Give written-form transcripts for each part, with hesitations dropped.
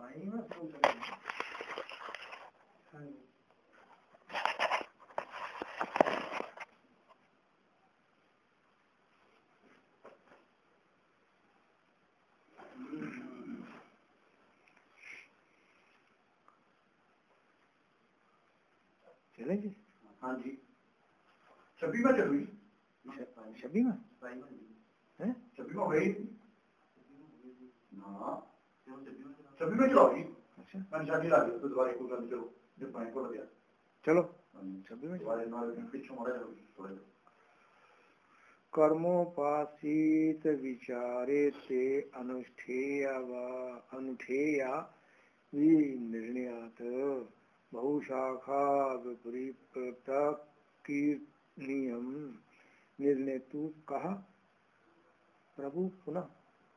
चलेंगे। हाँ जी 26 में चलोगी 26 में है 26 में हो गई हाँ 26 में चलाओगी। अच्छा मैंने शादी ला दी तो दोबारा एक कर चलो जब बैंक को लग गया चलो 26 में दोबारा पीछे मोड़ा चलोगी। कर्मोपासित विचारे ते अनुष्ठेया विनिर्णयात् बहुशाखा विपरीतकीर्णीयम निर्णय तु कहा प्रभु पुनः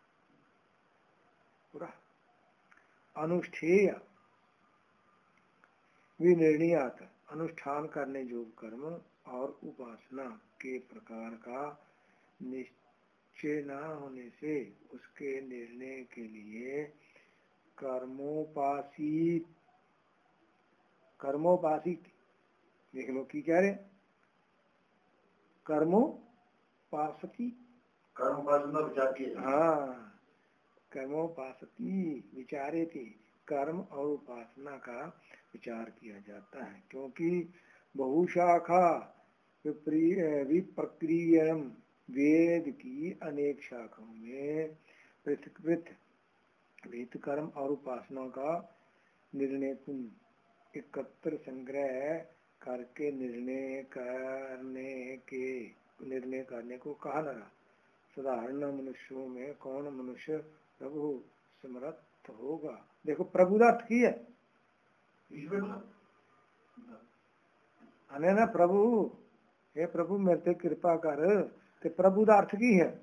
पूरा अनुष्ठेय विनिर्णयात् अनुष्ठान करने योग्य कर्म और उपासना के प्रकार का निश्चय न होने से उसके निर्णय के लिए कर्मोपासित देख लो की कह रहे कर्मोपासती विचार किए हाँ कर्मोपासती विचारे थे कर्म और उपासना का विचार किया जाता है क्योंकि बहुशाखा विप्रक्रियम वेद की अनेक शाखाओं में पृथक कर्म और उपासना का निर्णय एकत्र संग्रह करके निर्णय करने को कहा लगा। साधारण मनुष्यों में कौन मनुष्य प्रभु समर्थ होगा। देखो प्रभु का अर्थ की है अने ना प्रभु हे प्रभु मेरे ते कृपा कर ते प्रभु का अर्थ की है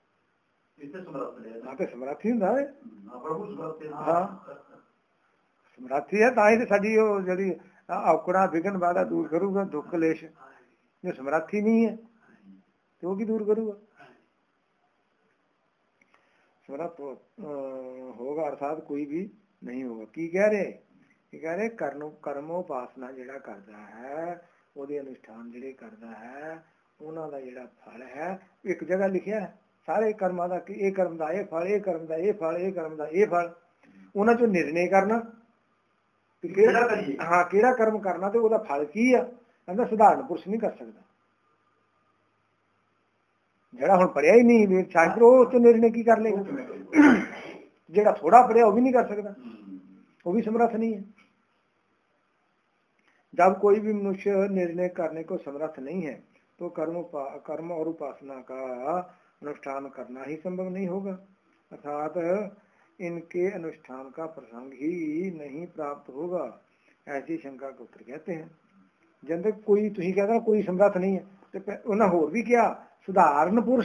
समर्थी ਹੁੰਦਾ है हाँ समर्थी है ताई ते साडी ओ जड़ी औकड़ा विघन बाधा दूर करूगा दुख कलेश जो समर्थी नहीं है तो वो की दूर करूगा समर्थ होगा अर्थात कोई भी नहीं होगा की कह रहे कर्मोपासना जिहड़ा करता है ਉਹਦੇ अनुष्ठान ਜਿਹੜੇ करता है ਉਹਨਾਂ ਦਾ ਜਿਹੜਾ फल है एक जगह लिखिया है सारे कर्मां ਦਾ कि ਇਹ कर्म ਦਾ ਇਹ फल ਇਹ कर्म ਦਾ ਇਹ फल ਇਹ कर्म ਦਾ ਇਹ फल ਉਹਨਾਂ ਚੋਂ निर्णय करना हाँ ਕਿਹੜਾ कर्म करना ਤੇ ਉਹਦਾ फल ਕੀ ਆ ਕਹਿੰਦਾ ਸਧਾਰਨ ਪੁਰਸ਼ नहीं कर सकता ਜਿਹੜਾ ਹੁਣ ਪੜਿਆ ਹੀ नहीं ਵੇਦ शास्त्र ਉਹ ਤੋਂ निर्णय की कर लेगा ਜਿਹੜਾ थोड़ा पढ़िया वो भी नहीं कर सकता वो भी समर्थ नहीं है। जब कोई भी मनुष्य निर्णय करने को समर्थ नहीं है तो कर्म और उपासना का अनुष्ठान करना ही संभव नहीं होगा अर्थात इनके अनुष्ठान का प्रसंग ही नहीं प्राप्त होगा। ऐसी शंका को उत्तर कहते हैं। जब तक कोई तुम कहता कोई समर्थ नहीं है तो उन्हें होर भी क्या साधारण पुरुष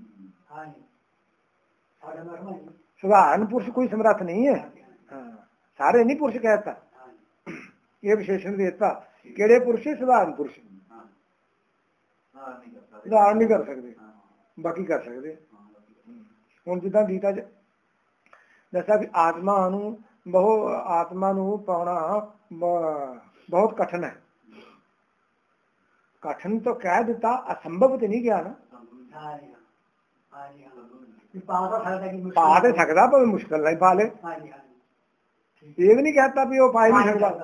कोई समर्थ नहीं है। हाँ सारे नहीं पुरुष कहता ये विशेषण देता केड़े पुरुष साधारण पुरुष साधारण नहीं कर सकते बाकी कर सकते। हुण जिद्दां गीता च दस्या भी आत्मा नूं पाउणा बहुत कठिन है। कठिन तो कह दिता असंभव तो नहीं गया ना पा तो सकता पर मुश्किल नहीं पा ले ये भी नहीं कहता भी वो पा ही नहीं सकता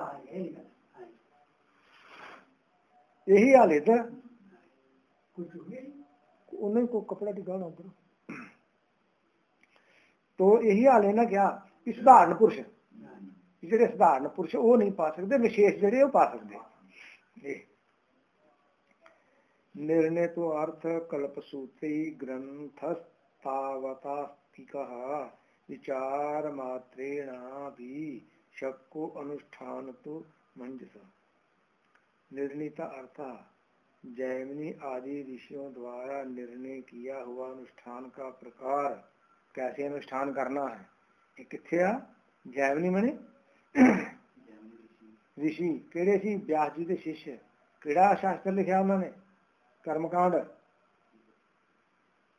यही हाल है उन्हें को कपड़ा टिकाना उधर तो यही हाल है ना क्या कि साधारण पुरुष जेडे साधारण पुरुष वो नहीं पा सकते विशेष जेडे वो पा सकते। निर्णय तो अर्थ कल्पसूत्री ग्रंथस्तावतास्तिकः विचार मात्रेण भी शक्को अनुष्ठान तो मंजस निर्णीता अर्थ जैमिनी आदि ऋषियों द्वारा निर्णय किया हुआ अनुष्ठान का प्रकार कैसे अनुष्ठान करना है। ये किथे आ जैमिनी मने ऋषि केड़े सी व्यास जी के शिष्य केड़ा शास्त्र लिखा उन्होंने कर्मकांड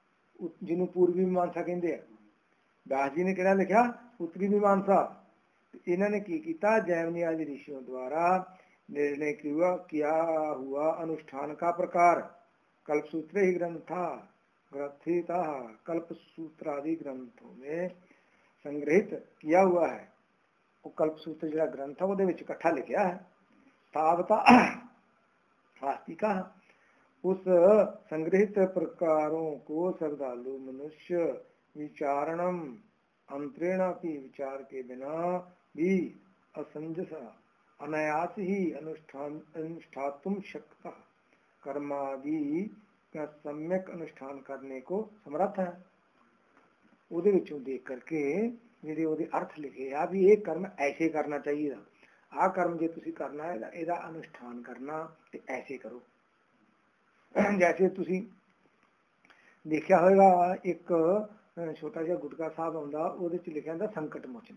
जिन्होंने पूर्वी मीमांसा कहते हैं। व्यास जी ने केड़ा लिखा उत्तरी मीमांसा इन्होंने की किया, जैमिनी आदि ऋषियों द्वारा निर्णय किया हुआ अनुष्ठान का प्रकार कल्पसूत्र ही ग्रंथिता कल्पसूत्रादि ग्रंथों में संग्रहित किया हुआ है। वो कल्पसूत्र जो ग्रंथ है वो इकट्ठा लिखा है। तावता वास्तिका उस संग्रहित प्रकारों को श्रद्धालु मनुष्य विचारणम अंतरेण भी विचार के बिना भी असंजस अनायास ही अनुष्ठातुम शक्ता कर्मादि का सम्यक अनुष्ठान करने को समर्थ है। ਉਹਦੇ ਵਿੱਚੋਂ ਦੇਖ ਕਰਕੇ ਜਿਹੜੇ ਉਹਦੇ ਅਰਥ ਲਿਖੇ ਆ ਵੀ ਇਹ ਕਰਮ ਐਸੇ ਕਰਨਾ ਚਾਹੀਦਾ, ਆਹ ਕਰਮ ਜੇ ਤੁਸੀਂ ਕਰਨਾ ਹੈ ਇਹਦਾ ਅਨੁਸ਼ਠਾਨ ਕਰਨਾ ਤੇ ਐਸੇ ਕਰੋ। ਜੈਸੇ ਤੁਸੀਂ ਦੇਖਿਆ ਹੋਵੇਗਾ ਇੱਕ ਛੋਟਾ ਜਿਹਾ ਗੁਟਕਾ ਸਾਹਿਬ ਆਉਂਦਾ, ਉਹਦੇ ਚ ਲਿਖਿਆ ਹੁੰਦਾ ਸੰਕਟ ਮੋਚਨ,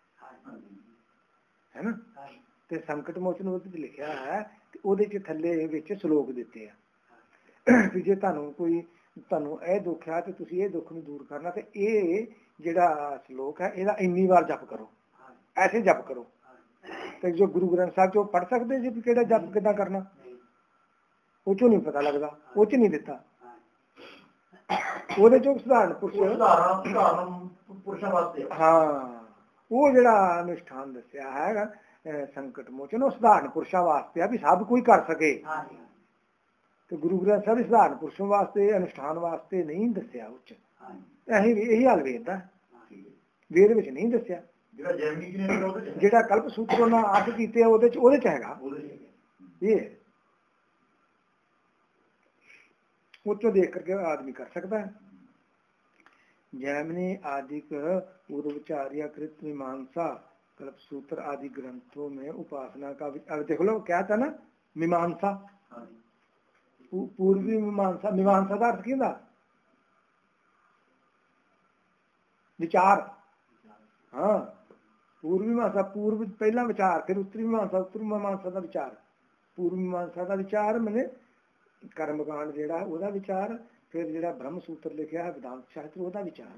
ਹੈ ਨਾ, ਤੇ ਸੰਕਟ ਮੋਚਨ ਉਹਦੇ ਚ ਲਿਖਿਆ ਹੈ ਤੇ ਉਹਦੇ ਚ ਥੱਲੇ ਵਿੱਚ ਸ਼ਲੋਕ ਦਿੱਤੇ ਆ ਵੀ ਜੇ ਤੁਹਾਨੂੰ ਇਹ ਦੁੱਖ ਹੈ ਤੇ ਤੁਸੀਂ ਇਹ ਦੁੱਖ ਨੂੰ ਦੂਰ ਕਰਨਾ ਤੇ ਇਹ ਜਿਹੜਾ ਸ਼ਲੋਕ ਹੈ ਇਹਦਾ ਇੰਨੀ ਵਾਰ ਜਪ ਕਰੋ, ਐਸੇ ਜਪ ਕਰੋ। ਤੇ ਜੋ ਗੁਰੂ ਗ੍ਰੰਥ ਸਾਹਿਬ ਚੋਂ ਪੜ੍ਹ ਸਕਦੇ ਜੀ ਕਿਹੜਾ ਜਪ ਕਿੱਦਾਂ ਕਰਨਾ, ਉਹ ਚੋਂ ਨਹੀਂ ਪਤਾ ਲੱਗਦਾ, ਉਹ ਚ ਨਹੀਂ ਦਿੱਤਾ। ਉਹਦੇ ਚੋਂ ਸਧਾਰਨ ਪੁਰਸ਼ਾਂ ਵਾਸਤੇ ਹਾਂ ਉਹ ਜਿਹੜਾ ਅਨੁਸ਼ਠਾਨ ਦੱਸਿਆ ਹੈਗਾ ਸੰਕਟ ਮੋਚਨ, ਉਹ ਸਧਾਰਨ ਪੁਰਸ਼ਾਂ ਵਾਸਤੇ ਆ ਵੀ ਸਭ ਕੋਈ ਕਰ ਸਕੇ। ਤੇ ਗੁਰੂ ਗ੍ਰੰਥ ਸਾਹਿਬ ਸਧਾਰਨ ਪੁਰਸ਼ਾਂ ਵਾਸਤੇ ਅਨੁਸ਼ਠਾਨ ਵਾਸਤੇ ਨਹੀਂ ਦੱਸਿਆ। ਉੱਚ ਇਹੀ ਹਾਲ ਵੇਦ ਦਾ, ਵੇਦ ਵਿੱਚ ਨਹੀਂ ਦੱਸਿਆ। ਜਿਹੜਾ ਕਲਪ ਸੂਤਰ ਉਹਨਾਂ ਅੱਠ ਕੀਤੇ ਉਹਦੇ ਚ ਹੈਗਾ ਇਹ, ਉੱਚੋਂ ਦੇਖ ਕਰਕੇ आदमी कर सकता है। जैमिनी आदिक पूर्वचार्य कृत मीमांसा कल्पसूत्र आदि ग्रंथों में उपासना का, अब देख लो क्या था ना, मीमांसा पूर्वी मीमांसा, मीमांसा का अर्थ क्या, विचार। हाँ पूर्वी मीमांसा, पूर्व पहला विचार, फिर उत्तरी मीमांसा, उत्तरी मीमांसा का विचार। पूर्व मीमांसा का विचार मैंने कर्मकांड ਜਿਹੜਾ ਉਹਦਾ ਵਿਚਾਰ, ਫਿਰ ਜਿਹੜਾ ਬ੍ਰਹਮ ਸੂਤਰ ਲਿਖਿਆ ਹੈ वेदांत शास्त्र ਉਹਦਾ विचार।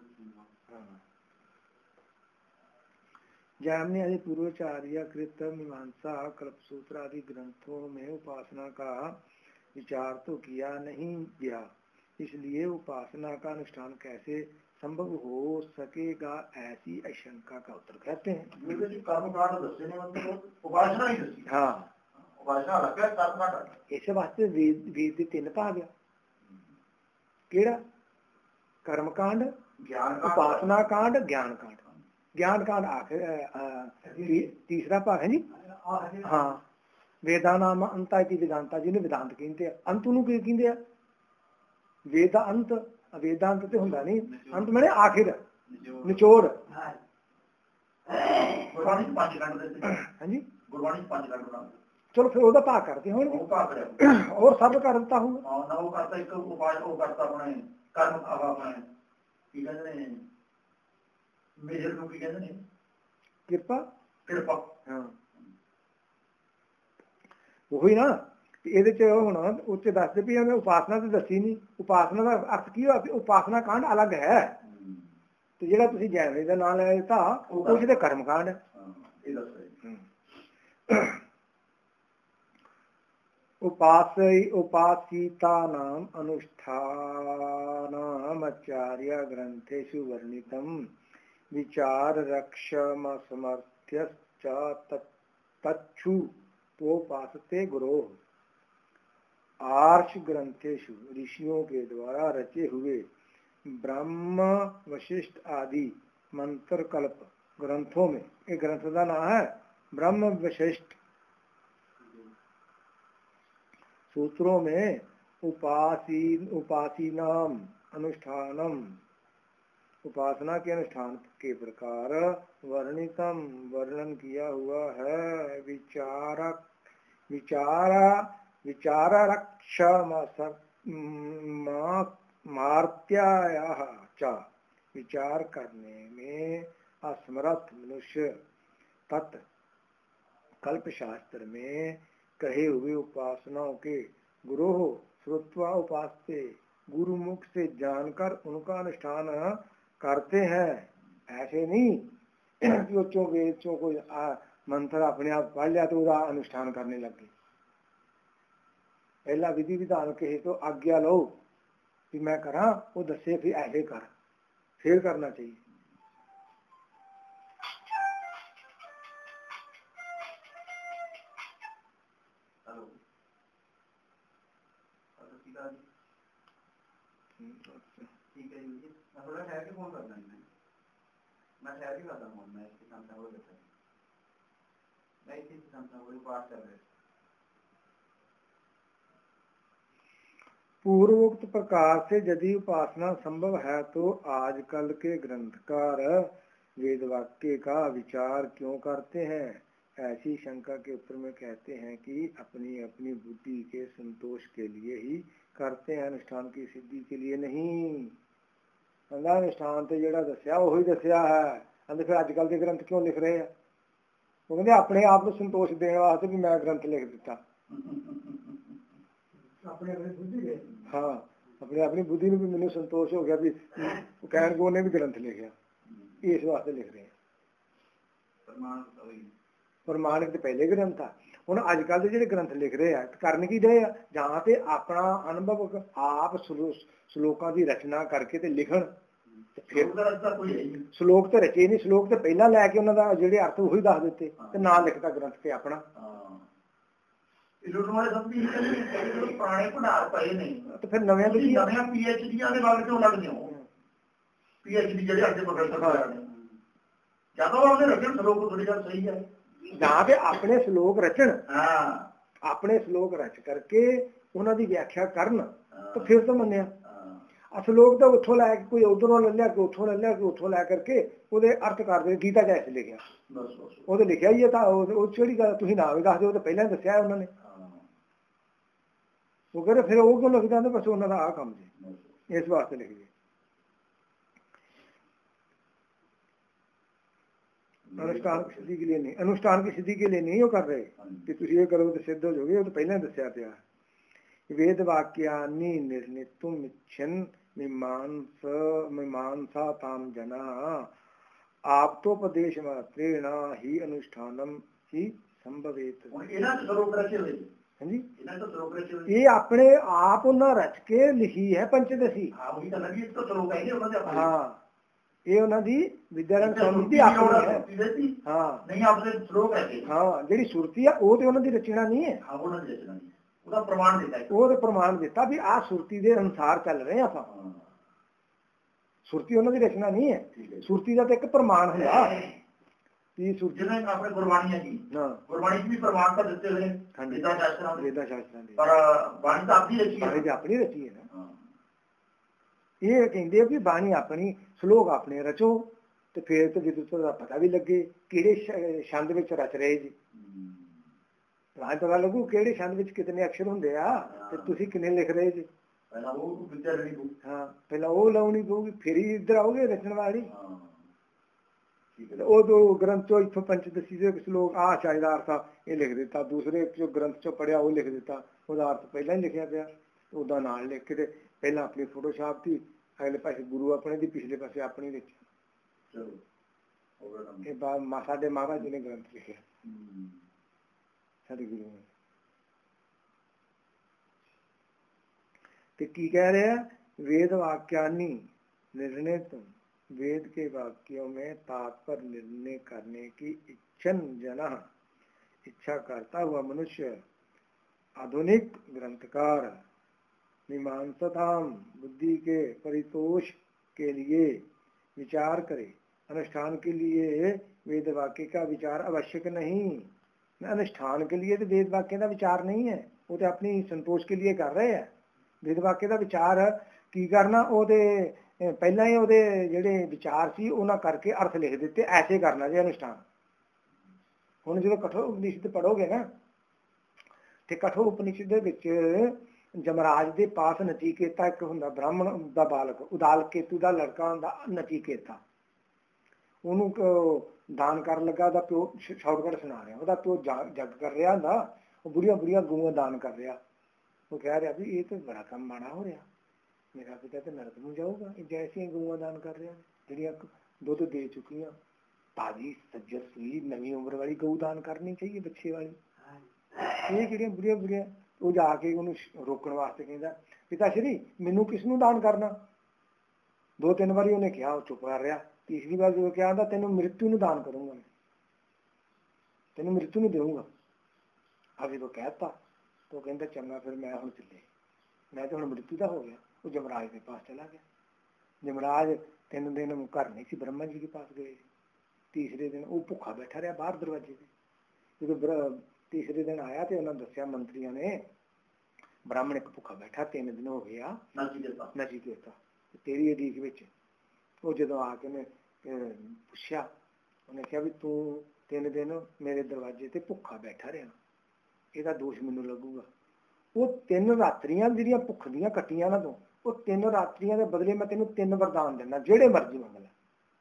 जैमिनी आदि पूर्वाचार्य कृत मीमांसा कल्पसूत्र आदि ग्रंथों में उपासना का विचार तो किया नहीं गया, इसलिए उपासना का अनुष्ठान कैसे संभव हो सकेगा, ऐसी आशंका का उत्तर कहते हैं। हाँ इस वास्ते वेद के तीन भाग आ, केड़ा कर्मकांड, उपासना कांड, ज्ञान कांड। ज्ञान कांड आखिर तीसरा भाग है जी। हाँ वेदा नाम अंता वेदांता जी ने वेदांत कहते हैं, अंत नूं की कहते हैं वेदा अंत, वेदांत तो हुंदा नहीं, अंत मैंने आखिर निचोड़। हाँ जी चलो फिर ਉਹਦਾ ਭਾਗ ਕਰਦੇ ਹੋਣਗੇ, ਹੋਰ ਸਰਲ ਕਰ ਦਿੱਤਾ ਹੋਊਗਾ। ਉਹ ਕਰਤਾ ਇੱਕ ਉਪਾਅ, ਉਹ ਕਰਤਾ ਆਪਣੇ ਕਰਮ ਆਪਣੇ ਕੀ ਕਹਿੰਦੇ ਨੇ, ਮੇਜਰ ਨੂੰ ਕੀ ਕਹਿੰਦੇ ਨੇ, ਕਿਰਪਾ। ਕਿਰਪਾ ਹਾਂ ਉਹੀ ਨਾ। ਇਹਦੇ ਚ ਹੁਣ ਉੱਥੇ ਦੱਸਦੇ ਵੀ ਉਹਨੇ ਉਪਾਸਨਾ ਤੇ ਦੱਸੀ ਨਹੀਂ, ਉਪਾਸਨਾ ਦਾ ਅਰਥ ਕੀ ਹੋਇਆ, ਉਪਾਸਨਾ ਕਾਂਡ ਅਲੱਗ ਹੈ ਤੇ ਜਿਹੜਾ ਤੁਸੀਂ ਜੈਵਨੀ ਦਾ ਨਾਮ ਲੈ ਦਿੱਤਾ ਉਹ ਜਿਹਦੇ ਕਰਮ ਕਾਂਡ ਹੈ। ਇਹ ਦੱਸ उपासिता नाम अनुष्ठानाम आचार्य ग्रंथेषु वर्णितम विचार रक्षमसमर्थ्य तच्छु तोपासते गुरो। आर्ष ग्रंथेषु ऋषियों के द्वारा रचे हुए ब्रह्म वशिष्ठ आदि मंत्र कल्प ग्रंथों में, एक ग्रंथ का नाम है ब्रह्म वशिष्ठ, सूत्रों में उपासीनाम अनुष्ठानम उपासना के अनुष्ठान के प्रकार वर्णितम वर्णन किया हुआ है। विचाराक्षमार्त्यायाः च विचार करने में असमर्थ मनुष्य तत् कल्प शास्त्र में कहे हुए उपासनाओं के गुरु श्रुत्वा उपासते गुरुमुख से जानकर उनका अनुष्ठान करते हैं। ऐसे नहीं कि उच्चों वेद चों कोई मंत्र अपने आप पढ़ लिया तो वह अनुष्ठान करने लग गए। पहला विधि विधान कहे तो आज्ञा लो कि मैं करा, वो दसे फिर ऐसे कर, फिर करना चाहिए। ठीक है जी, मैं थोड़ा ठहर के फोन करना है, मैं ठहर के करता हूँ, मैं इसके सामने वो देता हूँ, मैं इसी के सामने वो बात कर रहे। पूर्वोक्त प्रकार से यदि उपासना संभव है तो आजकल के ग्रंथकार वेद वाक्य का विचार क्यों करते हैं? ऐसी शंका के उत्तर में कहते हैं कि अपनी अपनी बुद्धि के संतोष के लिए ही करते हैं, अनुष्ठान की सिद्धि के लिए नहीं। अनुष्ठान तो ਜਿਹੜਾ ਦੱਸਿਆ ਉਹੀ ਦੱਸਿਆ ਹੈ, ਕਹਿੰਦੇ ਫਿਰ ਅੱਜ ਕੱਲ ਦੇ ਗ੍ਰੰਥ ਕਿਉਂ ਲਿਖ ਰਹੇ ਆ? ਉਹ ਕਹਿੰਦੇ ਆਪਣੇ ਆਪ ਨੂੰ ਸੰਤੋਸ਼ ਦੇਣ ਵਾਸਤੇ ਵੀ ਮੈਂ ਗ੍ਰੰਥ ਲਿਖ ਦਿੱਤਾ। ਆਪਣੇ ਆਪਣੀ ਬੁੱਧੀ ਦੇ, ਹਾਂ ਆਪਣੇ ਆਪਣੀ ਬੁੱਧੀ ਨੂੰ ਵੀ ਮੈਨੂੰ ਸੰਤੋਸ਼ ਹੋ ਗਿਆ ਵੀ ਕਹਿਣ ਕੋ ਉਹਨੇ ਵੀ ਗ੍ਰੰਥ ਲਿਖਿਆ, ਇਸ ਵਾਸਤੇ ਲਿਖ ਰਹੇ ਆ। ਪ੍ਰਮਾਣਿਕ ਤੇ ਪਹਿਲੇ ਗ੍ਰੰਥ ਆ। ਹੁਣ ਅੱਜ ਕੱਲ ਦੇ ਜਿਹੜੇ ਗ੍ਰੰਥ ਲਿਖ ਰਹੇ ਆ ਕਰਨ ਕੀ ਰਹੇ ਆ? ਜਾਂ ਤੇ ਆਪਣਾ ਅਨੁਭਵ ਆਪ ਸ਼ਲੋਕਾਂ ਦੀ ਰਚਨਾ ਕਰਕੇ ਤੇ ਲਿਖਣ, ਫਿਰ ਸ਼ਲੋਕ ਤੇ ਰਚੇ ਨਹੀਂ, ਸ਼ਲੋਕ ਤੇ ਪਹਿਲਾਂ ਲੈ ਕੇ ਉਹਨਾਂ ਦਾ ਜਿਹੜੇ ਅਰਥ ਉਹੀ ਦੱਸ ਦਿੱਤੇ ਤੇ ਨਾ ਲਿਖਤਾ ਗ੍ਰੰਥ ਤੇ ਆਪਣਾ। ਪੁਰਾਣੇ ਭੰਡਾਰ ਪਏ ਨੇ ਤੇ ਫਿਰ ਨਵਿਆਂ ਦੇ ਨਵੀਆਂ PhDਆਂ ਦੇ ਵੱਲ ਕਿਉਂ ਲੱਗਦੇ ਹੋ? PhD ਜਿਹੜੇ ਅੱਗੇ ਪ੍ਰੋਫੈਸਰ ਨੇ ਜਦੋਂ ਉਹਨੇ ਰਚਨ ਸ਼ਲੋਕ ਥੋੜੀ ਗੱਲ ਸਹੀ ਹੈ, ਜਾਂ ਤੇ ਆਪਣੇ ਸ਼ਲੋਕ ਰਚਣ, ਆਪਣੇ ਸ਼ਲੋਕ ਰਚ ਕਰਕੇ ਉਹਨਾਂ ਦੀ ਵਿਆਖਿਆ ਕਰਨ ਤਾਂ ਫਿਰ ਤਾਂ ਮੰਨਿਆ। ਸ਼ਲੋਕ ਤਾਂ ਉੱਥੋਂ ਲੈ ਕੇ ਕੋਈ ਉਧਰੋਂ ਲੈ ਲਿਆ, ਕਿ ਉੱਥੋਂ ਲੈ ਲਿਆ, ਕਿ ਉੱਥੋਂ ਲੈ ਕਰਕੇ ਉਹਦੇ ਅਰਥ ਕਰਦੇ। ਗੀਤਾ ਚ ਐਸੇ ਲਿਖਿਆ, ਉਹਦੇ ਲਿਖਿਆ ਹੀ ਹੈ ਤਾਂ ਉਹ ਜਿਹੜੀ ਗੱਲ ਤੁਸੀਂ ਨਾ ਵੀ ਦੱਸ ਦਿਓ, ਉਹ ਤਾਂ ਪਹਿਲਾਂ ਹੀ ਦੱਸਿਆ ਉਹਨਾਂ ਨੇ। ਉਹ ਕਹਿੰਦੇ ਫਿਰ ਉਹ ਕਿਉਂ ਲਿਖ ਜਾਂਦੇ? ਬਸ ਉਹਨਾਂ ਦਾ ਆਹ ਕੰਮ ਜੀ, ਇਸ ਵਾਸਤੇ ਲਿਖ ਗਏ। अनुष्ठान की सिद्धि के लिए नहीं, अनुष्ठान की सिद्धि के लिए नहीं वो कर रहे कि तुम ये करो तो सिद्ध हो जाओगे, वो तो पहले दसिया पिया। वेद वाक्यानि निर्णितुम इच्छन मीमांसा ताम जना आप्तोपदेश मात्रेण ही अनुष्ठानम ही संभवेत। हाँ जी, ये अपने आप उन्हें रच के लिखी है पंचदशी। हाँ, ਇਹ ਉਹਨਾਂ ਦੀ ਵਿਦਿਆਰਣ ਸਵਾਮੀ ਦੀ ਆਪਣੀ ਹੈ। ਹਾਂ ਨਹੀਂ, ਆਪਣੇ ਸ਼ਲੋਕ ਹੈ। ਹਾਂ, ਜਿਹੜੀ ਸੁਰਤੀ ਆ ਉਹ ਤੇ ਉਹਨਾਂ ਦੀ ਰਚਨਾ ਨਹੀਂ ਹੈ। ਹਾਂ, ਉਹਨਾਂ ਦੀ ਰਚਨਾ ਨਹੀਂ, ਉਹਦਾ ਪ੍ਰਮਾਣ ਦਿੱਤਾ। ਉਹਦੇ ਪ੍ਰਮਾਣ ਦਿੱਤਾ ਵੀ ਆਹ ਸੁਰਤੀ ਦੇ ਅਨੁਸਾਰ ਚੱਲ ਰਹੇ ਆਪਾਂ। ਸੁਰਤੀ ਉਹਨਾਂ ਦੀ ਰਚਨਾ ਨਹੀਂ ਹੈ। ਸੁਰਤੀ ਦਾ ਤਾਂ ਇੱਕ ਪ੍ਰਮਾਣ ਹੁੰਦਾ ਵੀ ਸੁਰਤੀ ਜਿਹਨੇ ਆਪਣੇ ਗੁਰਬਾਣੀ ਹੈ ਜੀ। ਹਾਂ, ਗੁਰਬਾਣੀ 'ਚ ਵੀ ਪ੍ਰਮਾਣ ਤਾਂ ਦਿੱਤੇ ਹੋਏ ਨੇ ਵੇਦਾਂ ਸ਼ਾਸਤਰਾਂ ਦੇ, ਪਰ ਬਾਣੀ ਤਾਂ ਆਪਣੀ ਰਚੀ ਹੈ। ਬਾਣੀ ਆਪਣੀ ਰਚੀ ਹੈ ਨਾ। ਇਹ ਕਹਿੰਦੇ ਵੀ ਬਾਣੀ ਆਪਣੀ, ਸ਼ਲੋਕ ਆਪਣੇ ਰਚੋ ਤੇ ਫਿਰ ਤੇ ਵਿਦੁੱਤ ਦਾ ਪਤਾ ਵੀ ਲੱਗੇ ਕਿਹੜੇ ਛੰਦ ਵਿੱਚ ਰਚ ਰਹੇ ਜੀ। ਤਾਂ ਪਤਾ ਲੱਗੂ ਕਿਹੜੇ ਛੰਦ ਵਿੱਚ ਕਿਤਨੇ ਅਕਸ਼ਰ ਹੁੰਦੇ ਆ ਤੇ ਤੁਸੀਂ ਕਿੰਨੇ ਲਿਖ ਰਹੇ ਜੀ। ਪਹਿਲਾਂ ਉਹ ਵਿਦਿਆ ਲੈਣੀ ਪਊ। ਹਾਂ, ਪਹਿਲਾਂ ਉਹ ਲਾਉਣੀ ਪਊਗੀ, ਫਿਰ ਹੀ ਇੱਧਰ ਆਓਗੇ ਰਚਣ ਵਾਲੀ। ਉਹ ਦੋ ਗ੍ਰੰਥ ਚੋਂ ਇੱਥੋਂ ਪੰਚਦਸ਼ੀ ਦੇ ਸ਼ਲੋਕ ਆਹ ਚਾਹੀਦਾ ਅਰਥ ਆ, ਇਹ ਲਿਖ ਦਿੱਤਾ। ਦੂਸਰੇ ਚੋਂ ਗ੍ਰੰਥ ਚੋਂ ਪੜਿਆ ਉਹ ਲਿਖ ਦਿੱਤਾ, ਉਹਦਾ ਅਰਥ ਪਹਿਲਾਂ ਹੀ ਲਿਖਿਆ ਪਿਆ, ਉਹਦਾ ਨਾਲ ਲਿਖ ਕੇ ਤੇ ਪਹਿਲਾਂ ਆਪਣੀ ਫੋਟੋ ਛਾਪ ਦੀ, ਅਗਲੇ ਪਾਸੇ ਗੁਰੂ ਆਪਣੇ ਦੀ, ਪਿਛਲੇ ਪਾਸੇ ਆਪਣੀ ਵਿੱਚ। ਇਹ ਸਾਡੇ ਮਹਾਰਾਜ ਜੀ ਨੇ ਗ੍ਰੰਥ ਲਿਖਿਆ, ਸਾਡੇ ਗੁਰੂ ਨੇ। ਤੇ ਕੀ ਕਹਿ ਰਿਹਾ? वेद वाक्यानि निर्णय, वेद के वाक्यों में तात्पर्य निर्णय करने की इच्छन जना, इच्छा करता हुआ मनुष्य आधुनिक ग्रंथकार मीमांसताम बुद्धि के परितोष के लिए विचार करे। अनुष्ठान के लिए वेद वाक्य का विचार आवश्यक नहीं। अनुष्ठान के लिए तो वेद वाक्य का विचार नहीं है, वो तो अपनी संतोष के लिए कर रहे हैं। वेद वाक्य का विचार की करना, ਉਹਦੇ ਪਹਿਲਾਂ ਹੀ ਉਹਦੇ ਜਿਹੜੇ ਵਿਚਾਰ ਸੀ ਉਹਨਾਂ ਕਰਕੇ ਅਰਥ ਲਿਖ ਦਿੱਤੇ, ਐਸੇ ਕਰਨਾ ਜੀ ਅਨੁਸ਼ਠਾਨ। ਹੁਣ ਜਦੋਂ ਕਠੋਰ ਉਪਨਿਸ਼ਦ ਪੜੋਗੇ ਨਾ, ਤੇ ਕਠੋਰ ਉਪਨਿਸ਼ਦ ਦੇ ਵਿੱਚ ਜਮਰਾਜ ਦੇ ਪਾਸ ਨਚੀਕੇਤਾ ਇੱਕ ਹੁੰਦਾ, ਬ੍ਰਾਹਮਣ ਦਾ ਬਾਲਕ, ਉਦਾਲਕੇਤੂ ਦਾ ਲੜਕਾ ਹੁੰਦਾ ਨਚੀਕੇਤਾ। ਉਹਨੂੰ ਦਾਨ ਕਰਨ ਲੱਗਾ, ਉਹਦਾ ਪਿਓ ਸ਼ਾਰਟਕਟ ਸੁਣਾ ਰਿਹਾ, ਉਹਦਾ ਪਿਓ ਜੱਗ ਕਰ ਰਿਹਾ ਹੁੰਦਾ, ਉਹ ਬੁੜੀਆਂ ਬੁੜੀਆਂ ਗਊਆਂ ਦਾਨ ਕਰ ਰਿਹਾ। ਉਹ ਕਹਿ ਰਿਹਾ ਵੀ ਇਹ ਤਾਂ ਬੜਾ ਕੰਮ ਮਾੜਾ ਹੋ ਰਿਹਾ, ਮੇਰਾ ਪਿਤਾ ਤਾਂ ਨਰਕ ਨੂੰ ਜਾਊਗਾ, ਇਹ ਜੈਸੀਆਂ ਗਊਆਂ ਦਾਨ ਕਰ ਰਿਹਾ ਜਿਹੜੀਆਂ ਦੁੱਧ ਦੇ ਚੁੱਕੀਆਂ, ताजी सज्जर सुई नवी उम्र वाली गऊ दान करनी चाहिए, बच्चे वाली। ये ਜਿਹੜੀਆਂ ਬੁਰੀਆਂ ਬੁਰੀਆਂ ਉਹ ਜਾ ਕੇ ਉਹਨੂੰ ਰੋਕਣ ਵਾਸਤੇ ਕਹਿੰਦਾ ਪਿਤਾ ਸ਼੍ਰੀ ਮੈਨੂੰ ਕਿਸ ਨੂੰ ਦਾਨ ਕਰਨਾ। 2-3 ਵਾਰੀ ਉਹਨੇ ਕਿਹਾ, ਉਹ ਚੁੱਪ ਕਰ ਰਿਹਾ। ਤੀਸਰੀ ਵਾਰ ਜਦੋਂ ਕਿਹਾ ਆਂਦਾ ਤੈਨੂੰ ਮ੍ਰਿਤੂ ਨੂੰ ਦਾਨ ਕਰੂੰਗਾ, ਮੈਂ ਤੈਨੂੰ ਮ੍ਰਿਤੂ ਨੂੰ ਦੇਊਂਗਾ। ਆ ਜਦੋਂ ਕਹਿਤਾ ਤਾਂ ਉਹ ਕਹਿੰਦਾ ਚੰਗਾ ਫਿਰ ਮੈਂ ਹੁਣ ਚੱਲੇ, ਮੈਂ ਤਾਂ ਹੁਣ ਮ੍ਰਿਤੂ ਦਾ ਹੋ ਗਿਆ। ਉਹ ਜਮਰਾਜ ਦੇ ਪਾਸ ਚਲਾ ਗਿਆ। ਜਮਰਾਜ 3 ਦਿਨ ਘਰ ਨਹੀਂ ਸੀ, ਬ੍ਰਹਮਾ ਜੀ ਦੇ ਪਾਸ ਗਏ। ਤੀਸਰੇ ਦਿਨ ਉਹ ਭੁੱਖਾ ਬੈਠਾ ਰਿਹਾ ਬਾਹਰ ਦਰਵਾਜ਼ੇ ਤੇ। ਜਦੋਂ ਤੀਸਰੇ ਦਿਨ ਆਇਆ ਤੇ ਉਹਨਾਂ ਦੱਸਿਆ ਮੰਤਰੀਆਂ ਨੇ, ਬ੍ਰਾਹਮਣ ਇੱਕ ਭੁੱਖਾ ਬੈਠਾ 3 ਦਿਨ ਹੋ ਗਏ ਆ ਨਚੀਕੇਤਾ ਤੇਰੀ ਉਡੀਕ ਵਿੱਚ। ਉਹ ਜਦੋਂ ਆ ਕੇ ਨੇ ਪੁੱਛਿਆ, ਉਹਨੇ ਕਿਹਾ ਵੀ ਤੂੰ 3 ਦਿਨ ਮੇਰੇ ਦਰਵਾਜ਼ੇ ਤੇ ਭੁੱਖਾ ਬੈਠਾ ਰਿਹਾ, ਇਹਦਾ ਦੋਸ਼ ਮੈਨੂੰ ਲੱਗੂਗਾ। ਉਹ 3 ਰਾਤਰੀਆਂ ਜਿਹੜੀਆਂ ਭੁੱਖ ਦੀਆਂ ਕੱਟੀਆਂ ਨਾ ਤੂੰ, ਉਹ 3 ਰਾਤਰੀਆਂ ਦੇ ਬਦਲੇ ਮੈਂ ਤੈਨੂੰ 3 ਵਰਦਾਨ ਦਿੰਦਾ, ਜਿਹੜੇ ਮਰਜ਼ੀ ਮੰਗ ਲੈ।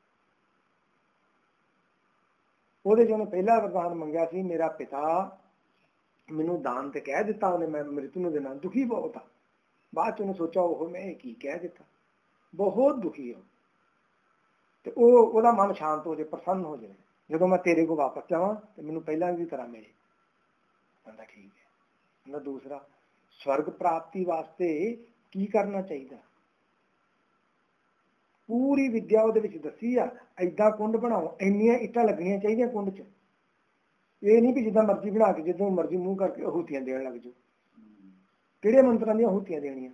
ਉਹਦੇ ਚ ਉਹਨੇ ਪਹਿਲਾ ਵਰਦਾਨ ਮੰਗਿਆ ਸੀ, ਮੇਰਾ ਪਿਤਾ ਮੈਨੂੰ ਦਾਨ ਤੇ ਕਹਿ ਦਿੱਤਾ ਉਹਨੇ, ਮੈਂ ਮ੍ਰਿਤੂ ਨੂੰ ਦੇਣਾ। ਦੁਖੀ ਬਹੁਤ ਆ। ਬਾਅਦ ਚ ਉਹਨੇ ਸੋਚਿਆ ਉਹ ਮੈਂ ਕੀ ਕਹਿ ਦਿੱਤਾ, ਬਹੁਤ ਦੁਖੀ ਹੋ। ਤੇ ਉਹਦਾ ਮਨ ਸ਼ਾਂਤ ਹੋ ਜਾਏ, ਪ੍ਰਸੰਨ ਹੋ ਜਾਏ, ਜਦੋਂ ਮੈਂ ਤੇਰੇ ਕੋਲ ਵਾਪਸ ਜਾਵਾਂ ਤੇ ਮੈਨੂੰ ਪਹਿਲਾਂ ਦੀ ਤਰ੍ਹਾਂ ਮਿਲੇ। ਕਹਿੰਦਾ ਠੀਕ ਹੈ। ਕਹਿੰਦਾ ਦੂਸਰਾ, ਸਵਰਗ ਪ੍ਰਾਪਤੀ ਵਾਸਤੇ ਕੀ ਕਰਨਾ ਚਾਹੀਦਾ। ਪੂਰੀ ਵਿਦਿਆ ਉਹਦੇ ਵਿੱਚ ਦੱਸੀ ਆ। ਏਦਾਂ ਕੁੰਡ ਬਣਾਓ, ਇੰਨੀਆਂ ਇੱਟਾਂ ਲੱਗਣੀਆਂ ਚਾਹੀਦੀਆਂ ਕੁੰਡ 'ਚ। ਇਹ ਨਹੀਂ ਵੀ ਜਿੱਦਾਂ ਮਰਜ਼ੀ ਬਣਾ ਕੇ ਜਦੋਂ ਮਰਜ਼ੀ ਮੂੰਹ ਕਰਕੇ ਆਹੂਤੀਆਂ ਦੇਣ ਲੱਗ ਜਾਓ। ਕਿਹੜੇ ਮੰਤਰਾਂ ਦੀਆਂ ਆਹੂਤੀਆਂ ਦੇਣੀਆਂ,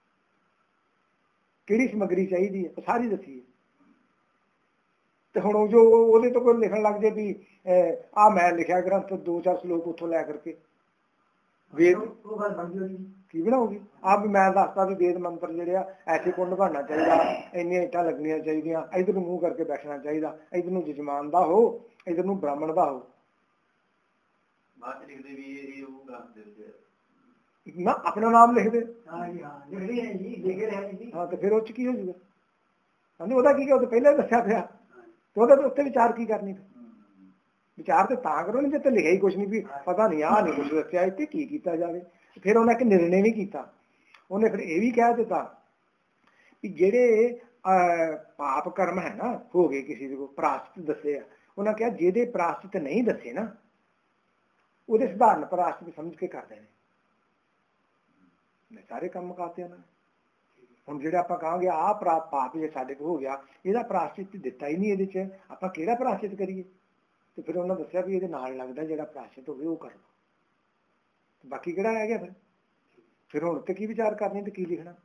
ਕਿਹੜੀ ਸਮੱਗਰੀ ਚਾਹੀਦੀ ਹੈ, ਸਾਰੀ ਦੱਸੀ ਹੈ। ਤੇ ਹੁਣ ਜੋ ਉਹਦੇ ਤੋਂ ਕੋਈ ਲਿਖਣ ਲੱਗ ਜਾਏ ਵੀ ਆਹ ਮੈਂ ਲਿਖਿਆ ਗ੍ਰੰਥ 2-4 ਸ਼ਲੋਕ ਉੱਥੋਂ ਲੈ ਕਰਕੇ ਵੇਦ ਕੀ ਬਣਾਉਗੀ। ਆਹ ਵੀ ਮੈਂ ਦੱਸਦਾ ਵੀ ਵੇਦ ਮੰਤਰ ਜਿਹੜੇ ਆ ਐਸੇ ਕੁੰਡ ਬਣਨਾ ਚਾਹੀਦਾ, ਇੰਨੀਆਂ ਇੱਟਾਂ ਲੱਗਣੀਆਂ ਚਾਹੀਦੀਆਂ, ਇੱਧਰ ਨੂੰ ਮੂੰਹ ਕਰਕੇ ਬੈਠਣਾ ਚਾਹੀਦਾ, ਇੱਧਰ ਨੂੰ ਜਜਮਾਨ ਦਾ ਹੋ, ਇੱਧਰ ਨੂੰ ਬ੍ਰਾਹਮਣ ਦਾ ਹੋ। ਨਾ ਆਪਣਾ ਨਾਮ ਲਿਖ ਦੇ। ਹਾਂ ਤੇ ਫਿਰ ਉਹ ਚ ਕੀ ਹੋ ਜੂਗਾ। ਕਹਿੰਦੇ ਉਹਦਾ ਕੀ, ਉਹ ਤਾਂ ਪਹਿਲਾਂ ਹੀ ਦੱਸਿਆ ਪਿਆ, ਤੇ ਉਹਦੇ ਉੱਤੇ ਵਿਚਾਰ ਕੀ ਕਰਨੀ। ਵਿਚਾਰ ਤੇ ਤਾਂ ਕਰੋ, ਨਹੀਂ ਜੇ ਤੇ ਲਿਖਿਆ ਹੀ ਕੁਛ ਨਹੀਂ ਵੀ ਪਤਾ ਨਹੀਂ ਆਹ ਨਹੀਂ ਕੁਛ ਦੱਸਿਆ, ਇੱਥੇ ਕੀ ਕੀਤਾ ਜਾਵੇ। ਫਿਰ ਉਹਨੇ ਇੱਕ ਨਿਰਣੇ ਵੀ ਕੀਤਾ। ਉਹਨੇ ਫਿਰ ਇਹ ਵੀ ਕਹਿ ਦਿੱਤਾ ਵੀ ਜਿਹੜੇ ਪਾਪ ਕਰਮ ਹੈ ਨਾ ਹੋ ਗਏ ਕਿਸੇ ਦੇ ਕੋਲ, ਪ੍ਰਾਸ਼ਚਿਤ ਦੱਸੇ ਆ। ਉਹਨਾਂ ਕਿਹਾ ਜਿਹਦੇ ਪ੍ਰਾਸ਼ਚਿਤ ਨਹੀਂ ਦੱਸੇ ਨਾ, ਉਹਦੇ ਸਧਾਰਨ ਪ੍ਰਾਸ਼ਚਿਤ ਸਮਝ ਕੇ ਕਰਦੇ ਨੇ। ਸਾਰੇ ਕੰਮ ਮੁਕਾਤੇ ਉਹਨਾਂ ਨੇ। ਹੁਣ ਜਿਹੜੇ ਆਪਾਂ ਕਹਾਂਗੇ ਆਹ ਪਾਪ ਜੇ ਸਾਡੇ ਕੋਲ ਹੋ ਗਿਆ, ਇਹਦਾ ਪ੍ਰਾਸ਼ਚਿਤ ਦਿੱਤਾ ਹੀ ਨਹੀਂ, ਇਹਦੇ 'ਚ ਆਪਾਂ ਕਿਹੜਾ ਪ੍ਰਾਸ਼ਚਿਤ ਕਰੀਏ। ਤੇ ਫਿਰ ਉਹਨਾਂ ਦੱਸਿਆ ਵੀ ਇਹਦੇ ਨਾਲ ਲੱਗਦਾ ਜਿਹੜਾ ਪ੍ਰਾਸ਼ਚਿਤ ਹੋਵੇ ਉਹ ਕਰ ਲਓ, ਬਾਕੀ ਕਿਹੜਾ ਰਹਿ ਗਿਆ। ਫਿਰ ਹੁਣ ਤੇ ਕੀ ਵਿਚਾਰ ਕਰਨੀ ਤੇ ਕੀ ਲਿਖਣਾ,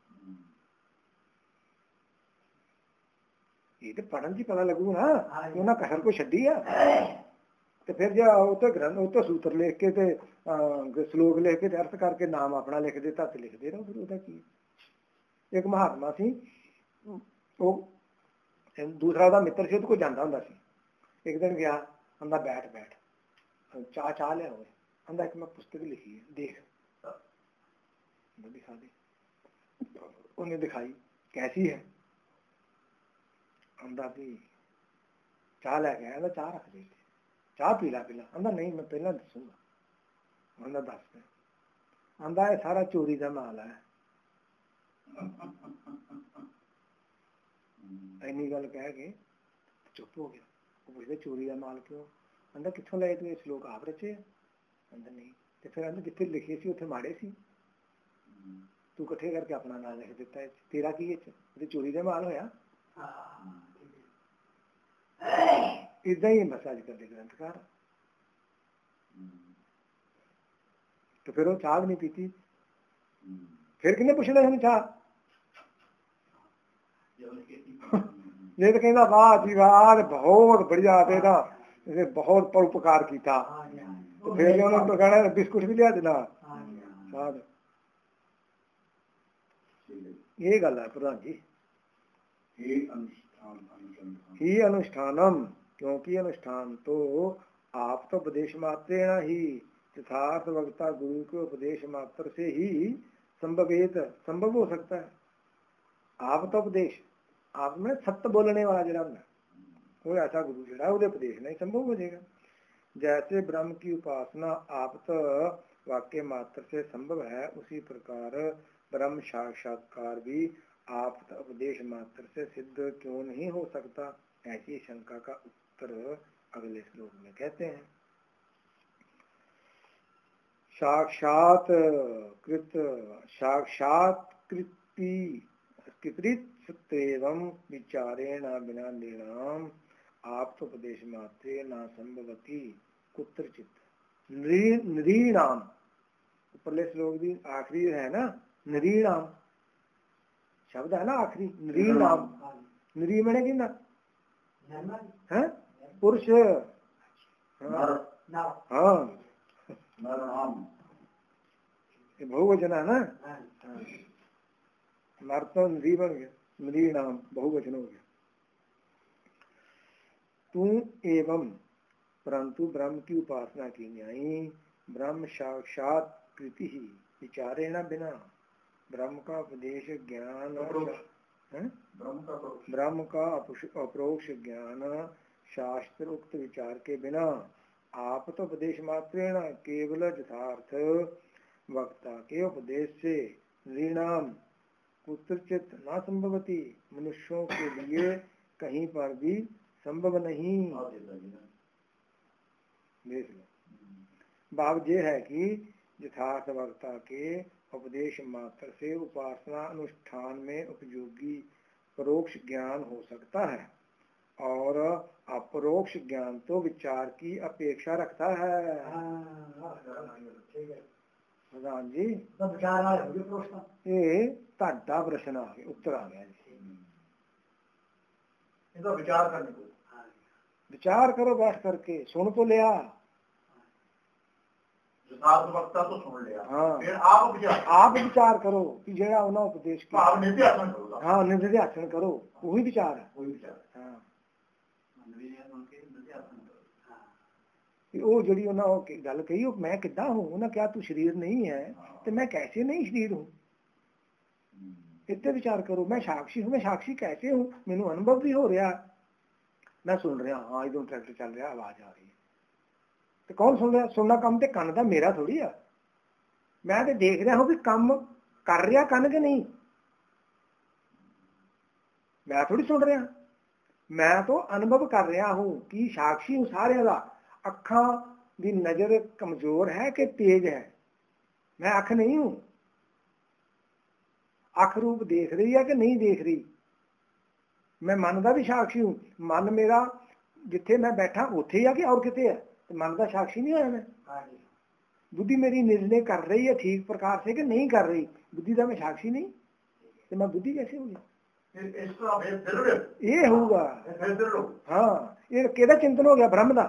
ਇਹ ਤੇ ਪੜ੍ਹਨ 'ਚ ਪਤਾ ਲੱਗੂ ਨਾ ਕਿ ਉਹਨਾਂ ਕਸਰ ਕੋ ਛੱਡੀ ਆ। ਤੇ ਫਿਰ ਜੇ ਉੱਥੇ ਗ੍ਰੰਥ ਉੱਥੇ ਸੂਤਰ ਲਿਖ ਕੇ ਤੇ ਸ਼ਲੋਕ ਲਿਖ ਕੇ ਤੇ ਅਰਥ ਕਰਕੇ ਨਾਮ ਆਪਣਾ ਲਿਖ ਦਿੱਤਾ ਤੇ ਲਿਖਦੇ ਰਹੋ, ਫਿਰ ਉਹਦਾ ਕੀ। ਇੱਕ ਮਹਾਤਮਾ ਸੀ, ਉਹ ਦੂਸਰਾ ਉਹਦਾ ਮਿੱਤਰ ਸੀ, ਉਹਦੇ ਕੋਲ ਜਾਂਦਾ ਹੁੰਦਾ ਸੀ। ਇੱਕ ਦਿਨ ਗਿਆ, ਕਹਿੰਦਾ ਬੈਠ ਚਾਹ ਲਿਆ ਹੋਵੇ। ਕਹਿੰਦਾ ਇੱਕ ਮੈਂ ਪੁਸਤਕ ਲਿਖੀ ਹੈ, ਦੇਖ। ਦਿਖਾ ਦੇ। ਉਹਨੇ ਦਿਖਾਈ, ਕੈਸੀ ਹੈ। ਕਹਿੰਦਾ ਵੀ ਚਾਹ ਲੈ ਕੇ ਆਇਆ। ਕਹਿੰਦਾ ਚਾਹ ਰੱਖ ਦੇ, ਚਾਹ ਪੀ ਲਾ ਪਹਿਲਾਂ। ਕਹਿੰਦਾ ਨਹੀਂ ਮੈਂ ਪਹਿਲਾਂ ਦੱਸੂਗਾ। ਕਹਿੰਦਾ ਦੱਸ। ਕਹਿੰਦਾ ਇਹ ਸਾਰਾ ਚੋਰੀ ਦਾ ਮਾਲ ਹੈ। ਇੰਨੀ ਗੱਲ ਕਹਿ ਕੇ ਚੁੱਪ ਹੋ ਗਿਆ। ਉਹ ਪੁੱਛਦਾ ਚੋਰੀ ਦਾ ਮਾਲ ਕਿਉਂ। ਕਹਿੰਦਾ ਕਿੱਥੋਂ ਲਏ ਤੂੰ ਇਹ ਸ਼ਲੋਕ ਆਪ ਰਚੇ। ਕਹਿੰਦਾ ਨਹੀਂ। ਤੇ ਫਿਰ ਕਹਿੰਦਾ ਜਿੱਥੇ ਲਿਖੇ ਸੀ ਉੱਥੇ ਮਾੜੇ ਸੀ, ਤੂੰ ਇਕੱਠੇ ਕਰਕੇ ਆਪਣਾ ਨਾਂ ਲਿਖ ਦਿੱਤਾ, ਤੇਰਾ ਕੀ ਇਹ ਚੋਰੀ ਦਾ ਮਾਲ ਹੋਇਆ। ਏਦਾਂ ਹੀ ਮਸਾਜ ਕਰਦੇ ਗ੍ਰੰਥਕਾਰ। ਤੇ ਫਿਰ ਉਹ ਚਾਹ ਵੀ ਨਹੀਂ ਪੀਤੀ। ਫਿਰ ਕਿਹਨੇ ਪੁੱਛਣਾ ਇਹਨੂੰ ਚਾਹ। ਜੇ ਤਾਂ ਕਹਿੰਦਾ ਵਾਹ ਜੀ ਵਾਹ ਬਹੁਤ ਬੜੀਆ ਤੇ ਨਾ ਬਹੁਤ ਪਰਉਪਕਾਰ ਕੀਤਾ, ਤੇ ਫਿਰ ਉਹਨੇ ਕਹਿਣਾ ਬਿਸਕੁਟ ਵੀ ਲਿਆ ਦੇਣਾ ਸਾਧ। ਇਹ ਗੱਲ ਹੈ ਪ੍ਰਧਾਨ ਜੀ। ਹੀ ਅਨੁਸ਼ਠਾਨਮ, ਕਿਉਂਕਿ ਅਨੁਸ਼ਠਾਨ ਤੋਂ आप तो उपदेश मात्रेण ही यथार्थ वक्ता गुरु के उपदेश मात्र से ही संभव हो सकता है। आप तो उपदेश, आप में सत्य बोलने वाला जरा वो ऐसा गुरु जरा वो उपदेश नहीं संभव हो जाएगा। जैसे ब्रह्म की उपासना आप तो वाक्य मात्र से संभव है, उसी प्रकार ब्रह्म साक्षात्कार भी आप उपदेश मात्र से सिद्ध क्यों नहीं हो सकता। ऐसी शंका का मात्र अगले श्लोक में कहते हैं। साक्षात्कृतस्त्वेवं विचारेण बिना नृणाम आप्तोपदेश मात्रे न संभवति कुत्रचित। नृणाम ऊपरले श्लोक भी आखिरी है ना, नृणाम शब्द है ना आखिरी, नृणाम। नृ मैंने कि ना है पुरुष। हाँ बहुवचन है ना, नर तो नृ बन गया, नृणाम बहुवचन हो गया। तू एवं परंतु ब्रह्म की उपासना की न्यायी ब्रह्म साक्षात्कृति ही विचारेण बिना ब्रह्म का उपदेश ज्ञान ब्रह्म का अपरोक्ष ज्ञान शास्त्र उक्त विचार के बिना आप तो उपदेश मात्रेण केवल यथार्थ वक्ता के उपदेश से नृणाम कुत्रचित न संभवती, मनुष्यों के लिए कहीं पर भी संभव नहीं। देख लो बात यह है कि यथार्थ वक्ता के उपदेश मात्र से उपासना अनुष्ठान में उपयोगी परोक्ष ज्ञान हो सकता है, और अपरोक्ष ज्ञान तो विचार की अपेक्षा रखता है। प्रधान जी ये ताड़ा प्रश्न आ गया, उत्तर आ गया जी। विचार करने को विचार करो बैठ करके, सुन तो लिया यथार्थ वक्ता तो सुन लिया, हाँ फिर आप विचार करो कि जेड़ा उन्हें उपदेश किया, आप निध्यासन करो। हाँ निध्यासन करो, वही विचार है। वही विचार हाँ वो जी उन्होंने गल कही मैं किदा हूँ, उन्हें क्या तू शरीर नहीं है तो मैं कैसे नहीं शरीर हूँ, इतने विचार करो। मैं साक्षी हूँ, मैं साक्षी कैसे हूँ, मैनू अनुभव भी हो रहा, मैं सुन रहा, हाँ इधर ट्रैक्टर चल रहा, आवाज आ रही है, तो कौन सुन रहा? सुनना काम तो कन का मेरा थोड़ी है, मैं तो देख रहा हूँ कि काम कर रहा कन के नहीं, मैं थोड़ी सुन रहा, मैं तो अनुभव कर रहा हूँ कि साक्षी हूँ सारे का। अखा की नजर कमजोर है कि तेज है, मैं अख नहीं हूं, अख रूप देख रही है कि नहीं देख रही। मैं मन का भी साक्षी हूं, मन मेरा जिथे मैं बैठा उथे है कि और किते है, तो मन का साक्षी नहीं होया मैं। बुद्धि मेरी निर्णय कर रही है ठीक प्रकार से कि नहीं कर रही, बुद्धि का मैं साक्षी नहीं, तो मैं बुद्धि कैसे होगी? ये होगा, हाँ ये केदा चिंतन हो गया, ब्रह्म का,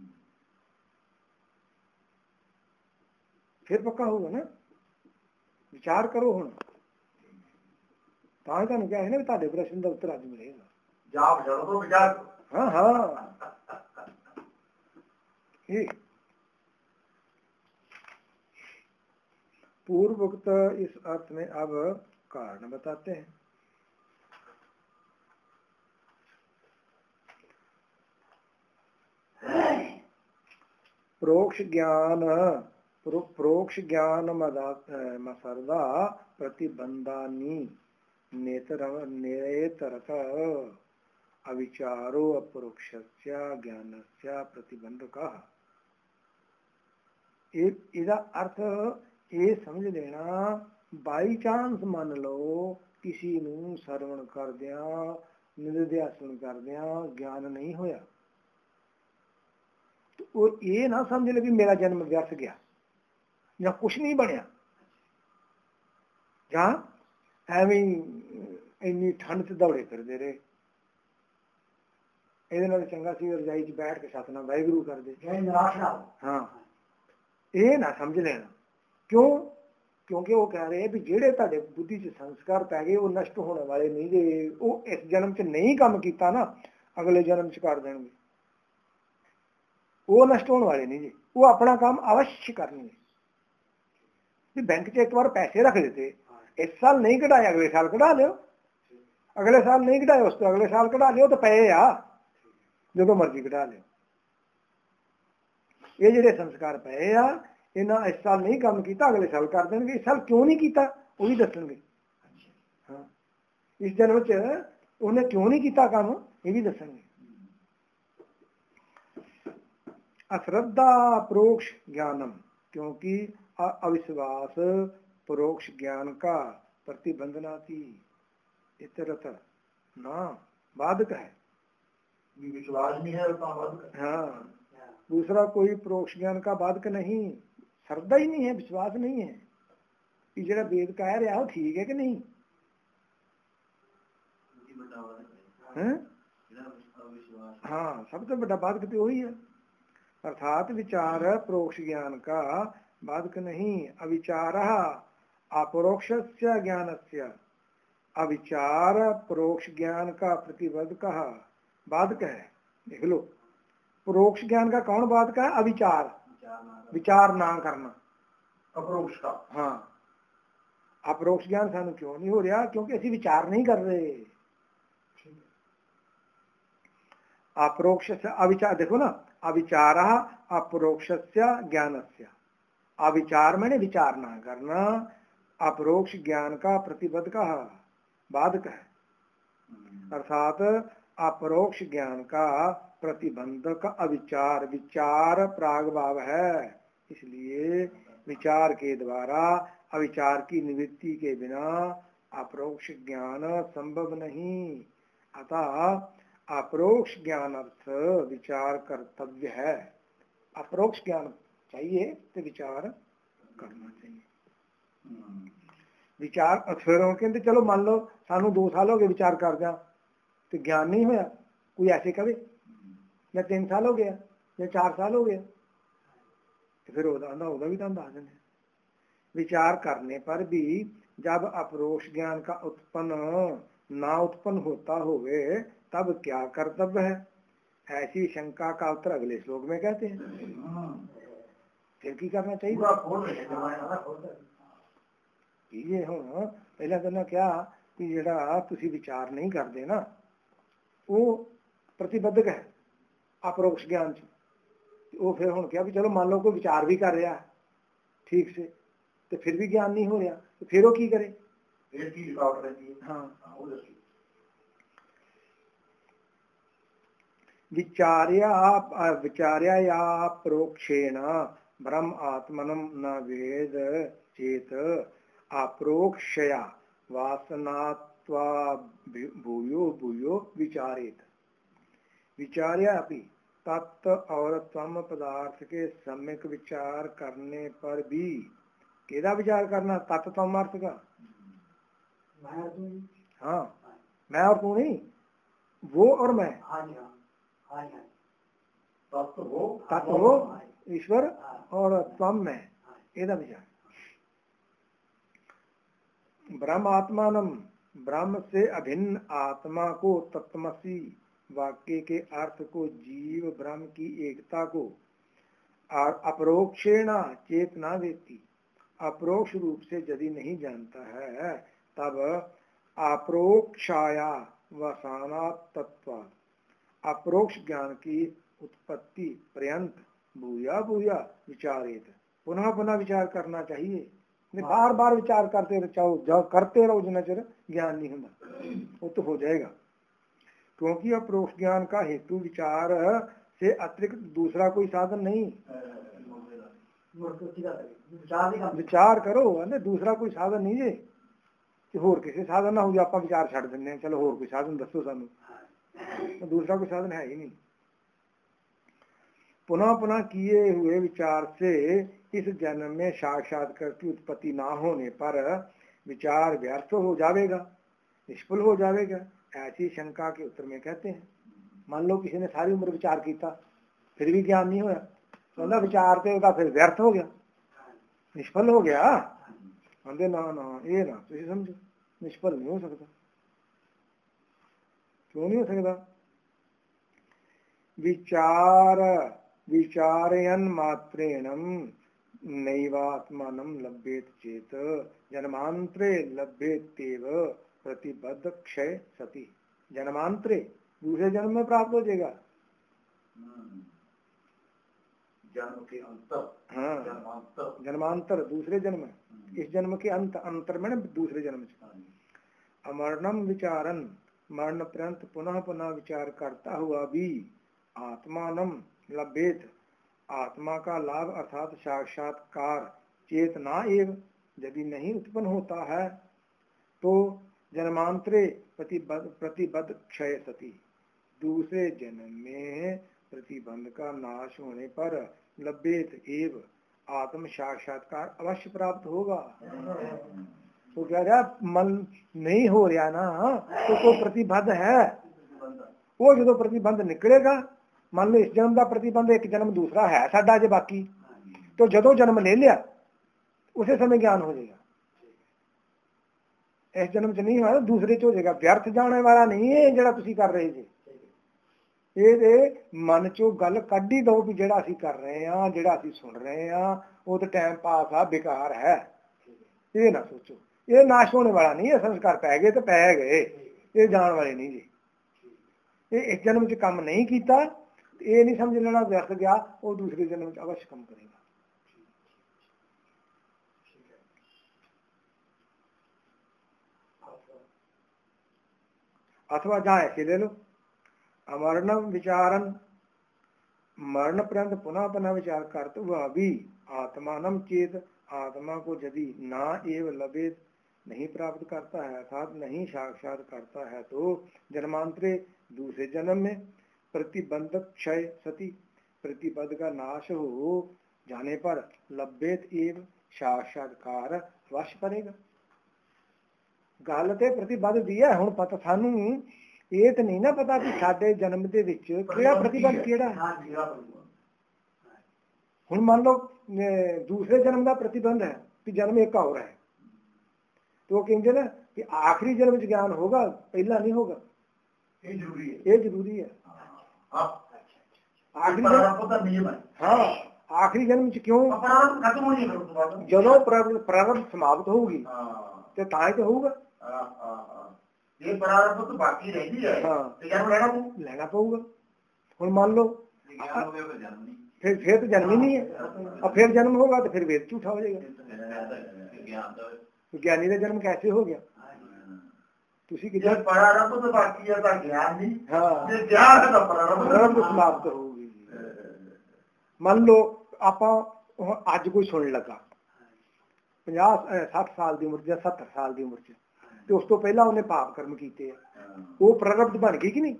फिर पक्का होगा ना। विचार करो हूँ, तो तुम क्या है ना भी प्रश्न का उत्तर अज मिलेगा। हाँ हाँ पूर्वोक्त इस अर्थ में अब कारण बताते हैं। प्रोक्ष ज्ञान मसरदा प्रतिबंधानी नेतरत अविचारो अपरोक्षस्य ज्ञानस्य प्रतिबंधक। इसका अर्थ ये समझ लेना, बाई चांस मान लो किसी नूं सरवण कर दिया, निधिध्यासन कर दिया, ज्ञान नहीं होया, तो वो ये ना समझ ले भी मेरा जन्म व्यर्थ गया या कुछ नहीं बनया, जहां एवं इन्नी ठंड से दौड़े फिरते रहे, ये चंगा सी रजाई च बैठ के सतनाम वाहिगुरू कर दे। हाँ ये ना समझ लेना, क्यों? क्योंकि वो कह रहे हैं भी जेड़े तुहाडे बुद्धि च संस्कार पै गए वो नष्ट होने वाले नहीं जे, वो इस जन्म च नहीं काम किया ना अगले जन्म च कर देंगे, वो नष्ट होने वाले नहीं जी, वो अपना काम अवश्य करेंगे। बैंक च एक बार पैसे रख देते, इस साल नहीं कढ़ाए अगले साल कढ़ा लियो, अगले साल नहीं कढ़ाए उस तो अगले साल कढ़ा लियो, तो पे आ जो मर्जी कढ़ा लियो। ये जेडे संस्कार पे आ इन्हें इस साल नहीं काम किया अगले साल कर देंगे, इस साल क्यों नहीं किया वो भी दसणगे। हाँ इस जन्म च उन्हें क्यों नहीं किया काम ये भी दसणगे। अश्रद्धा परोक्ष ज्ञानम, क्योंकि अविश्वास परोक्ष ज्ञान का प्रतिबंधनाती इतरत ना बाधक है। विश्वास नहीं है तो बाधक है। हाँ, दूसरा कोई परोक्ष ज्ञान का बाधक नहीं, श्रद्धा ही नहीं है, विश्वास नहीं है कि जरा वेद कह रहा हो ठीक है कि नहीं है? हाँ, सबसे बड़ा बाधक तो वही है। अर्थात विचार परोक्ष ज्ञान का बाधक नहीं, अविचार अपरोक्ष ज्ञान से, अविचार परोक्ष ज्ञान का प्रतिबद्ध कहा बाधक है। देख लो, परोक्ष ज्ञान का कौन बाधक है? अविचार, विचार ना करना अपरोक्ष का। हाँ, अपरोक्ष ज्ञान सानू क्यों नहीं हो रहा? क्योंकि असि विचार नहीं कर रहे। अपरोक्ष से अविचार, देखो ना, अविचार अपरोक्ष ज्ञान से, अविचार मैंने विचार ना करना, अपरोक्ष ज्ञान का प्रतिबद्ध का बाधक है। अर्थात अपरोक्ष ज्ञान का प्रतिबंधक अविचार, विचार प्रागभाव है, इसलिए विचार के द्वारा अविचार की निवृत्ति के बिना अपरोक्ष ज्ञान संभव नहीं। अतः अपरोक्ष ज्ञान अर्थ विचार कर्तव्य है। अपरोक्ष ज्ञान चाहिए तो विचार करना चाहिए। विचार फिर कहते चलो मान लो सानू 2 साल हो गए विचार कर दिया तो ज्ञान नहीं होया, कोई ऐसे कहे या 3 साल हो गया या 4 साल हो गया, तो फिर होगा भी तो हम दस दें। विचार करने पर भी जब अपरोक्ष ज्ञान का उत्पन्न ना उत्पन्न होता होवे तब क्या कर्तव्य है? ऐसी शंका का उत्तर अगले श्लोक में कहते हैं। फिर की करना चाहिए? ये हो पहला कहना क्या कि जेड़ा तुसी विचार नहीं करते ना वो प्रतिबद्धक है अपरोक्ष ज्ञान च। वो फिर हुण क्या भी चलो मान लो कोई विचार भी कर रहा है ठीक से तो फिर भी ज्ञान नहीं हो रहा तो फिर वो की करे? फिर की रुकावट रहती है। हाँ, विचार्या या परोक्षेण ब्रह्म आत्मनं न वेद चेत अप्रोक्षया वासनात्वा भूयो भूयो विचारेत। विचार्या अपि तत्व और तम पदार्थ के सम्यक विचार करने पर भी केदा विचार करना? तत्व तम अर्थ का। हाँ, मैं और तू नहीं, वो और मैं। तत्व हो ईश्वर और तम में, एदा विचार। ब्रह्म आत्मानम, ब्रह्म से अभिन्न आत्मा को, तत्वमसि वाक्य के अर्थ को, जीव ब्रह्म की एकता को अपरोक्षेण चेतना देती, अपरोक्ष रूप से यदि नहीं जानता है तब अप्रोक्षाया वसाना तत्व, अपरोक्ष ज्ञान की उत्पत्ति पर्यंत भूया भूया विचारित, पुनः पुनः विचार करना चाहिए। बार बार विचार करते रहो, करते रहो जितना चर ज्ञान नहीं होगा वो तो हो जाएगा। क्योंकि अपरोक्ष ज्ञान का हेतु विचार से अतिरिक्त दूसरा कोई साधन नहीं। विचार करो है दूसरा कोई साधन नहीं है कि होर किसी साधन ना हो जो आप विचार छड़ देने चलो होर कोई साधन दसो सानू, तो दूसरा कोई साधन है ही नहीं। पुनः पुनः किए हुए विचार से इस जन्म में साक्षात्कार की उत्पत्ति ना होने पर विचार व्यर्थ हो जाएगा, निष्फल हो जाएगा। ऐसी शंका के उत्तर में कहते हैं मान लो किसी ने सारी उम्र विचार किया फिर भी ज्ञान नहीं होया, तो विचारते होगा फिर व्यर्थ हो गया, निष्फल हो गया। कहते ना ना ये ना तुम समझो निष्फल नहीं हो सकता। क्यों नहीं हो सकता? विचारयन मात्रेणम नैवात्मानं लभ्येत चेत जन्मांतरे लभ्येतेव प्रतिबद्ध क्षय सति। जन्मांतरे दूसरे जन्म में प्राप्त हो जाएगा। जन्म के अंतर। हाँ, जन्मांतर दूसरे जन्म, इस जन्म के अंत, अंतर में दूसरे जन्म से। अमरणम विचारन, मरण पर्यंत पुनः पुनः विचार करता हुआ भी आत्मानम लभ्येत, आत्मा का लाभ अर्थात साक्षात्कार चेतना एव यदि नहीं उत्पन्न होता है तो जन्मांतरे प्रतिबद्ध क्षय सती, दूसरे जन्म में प्रतिबंध का नाश होने पर लभ्येत एव आत्म साक्षात्कार अवश्य प्राप्त होगा। तो कह रहा मन नहीं हो रहा ना तो कोई प्रतिबद्ध है, वो जो प्रतिबंध निकलेगा, मान लो इस जन्म का प्रतिबंध एक जन्म दूसरा है साडा जे बाकी, तो जदों जन्म ले लिया उसे समय ज्ञान हो जाएगा। इस जन्म च नहीं होया दूसरे च हो जाएगा, व्यर्थ जाने वाला नहीं है ਜਿਹੜਾ ਤੁਸੀਂ कर रहे जी। ਇਹਦੇ ਮਨ ਚੋਂ ਗੱਲ ਕੱਢ ਹੀ ਦੋ ਵੀ ਜਿਹੜਾ ਅਸੀਂ ਕਰ ਰਹੇ ਹਾਂ, ਜਿਹੜਾ ਅਸੀਂ ਸੁਣ ਰਹੇ ਹਾਂ ਉਹ ਤਾਂ ਟਾਈਮ ਪਾਸ ਆ, ਬੇਕਾਰ ਹੈ। ਇਹ ਨਾ ਸੋਚੋ, ਇਹ ਨਾਸ਼ ਹੋਣੇ ਵਾਲਾ ਨਹੀਂ ਹੈ। ਸੰਸਕਾਰ ਪੈ ਗਏ ਤੇ ਪੈ ਗਏ, ਇਹ ਜਾਣ ਵਾਲੇ ਨਹੀਂ ਜੀ। ਇਹ ਇੱਕ ਜਨਮ ਚ ਕੰਮ ਨਹੀਂ ਕੀਤਾ, ਇਹ ਨਹੀਂ ਸਮਝ ਲੈਣਾ ਵਿਅਰਥ ਗਿਆ, ਉਹ ਦੂਸਰੇ ਜਨਮ ਚ ਅਵश्य ਕੰਮ ਕਰੇਗਾ। अथवा जहाँ ऐसे ले लो, अमरणम विचारन, मरण पर्यंत पुनः पुनः विचार करते वह भी आत्मानम चेत, आत्मा को यदि ना एव लभेत नहीं प्राप्त करता है अर्थात नहीं साक्षात करता है तो जन्मांतरे दूसरे जन्म में प्रतिबंध क्षय सती, प्रतिबंध का नाश हो जाने पर लभेत एव साक्षात्कार अवश्य करेगा। गल ते प्रतिबंध दी है। हुण पता सानू ये तो नहीं ना पता कि साडे जन्म दे विच किहड़ा प्रतिबंध किहड़ा है। हुण मान लो दूसरे जन्म का प्रतिबंध है कि जन्म एक और है, तो कहते ना कि आखिरी जन्म च ज्ञान होगा, पहला नहीं होगा। ये जरूरी है। आखिरी जन्म, हाँ आखिरी जन्म च क्यों, जदों प्रारब्ध समाप्त होगी तो तां ही तो होगा। ये प्रारब्ध तो बाकी रहती है, तो जन्म लेना पऊगा। हुण मान लो फिर तो जन्म ही नहीं है, और फिर जन्म होगा तो फिर वेद झूठा हो जाएगा। ज्ञानी का जन्म कैसे हो गया? प्रारब्ध तो बाकी है, ज्ञान नहीं। हाँ, ज्ञान है तो प्रारब्ध समाप्त होगी। मान लो ਆਪਾਂ ਅੱਜ ਕੋਈ ਸੁਣਨ ਲੱਗਾ 50-60 ਸਾਲ ਦੀ ਉਮਰ ਜਾਂ 70 ਸਾਲ ਦੀ ਉਮਰ ਚ, ਤੇ ਉਸ ਤੋਂ ਪਹਿਲਾਂ ਉਹਨੇ ਪਾਪ ਕਰਮ ਕੀਤੇ ਆ, ਉਹ ਪ੍ਰਰਬਧ ਬਣ ਗਈ ਕਿ ਨਹੀਂ?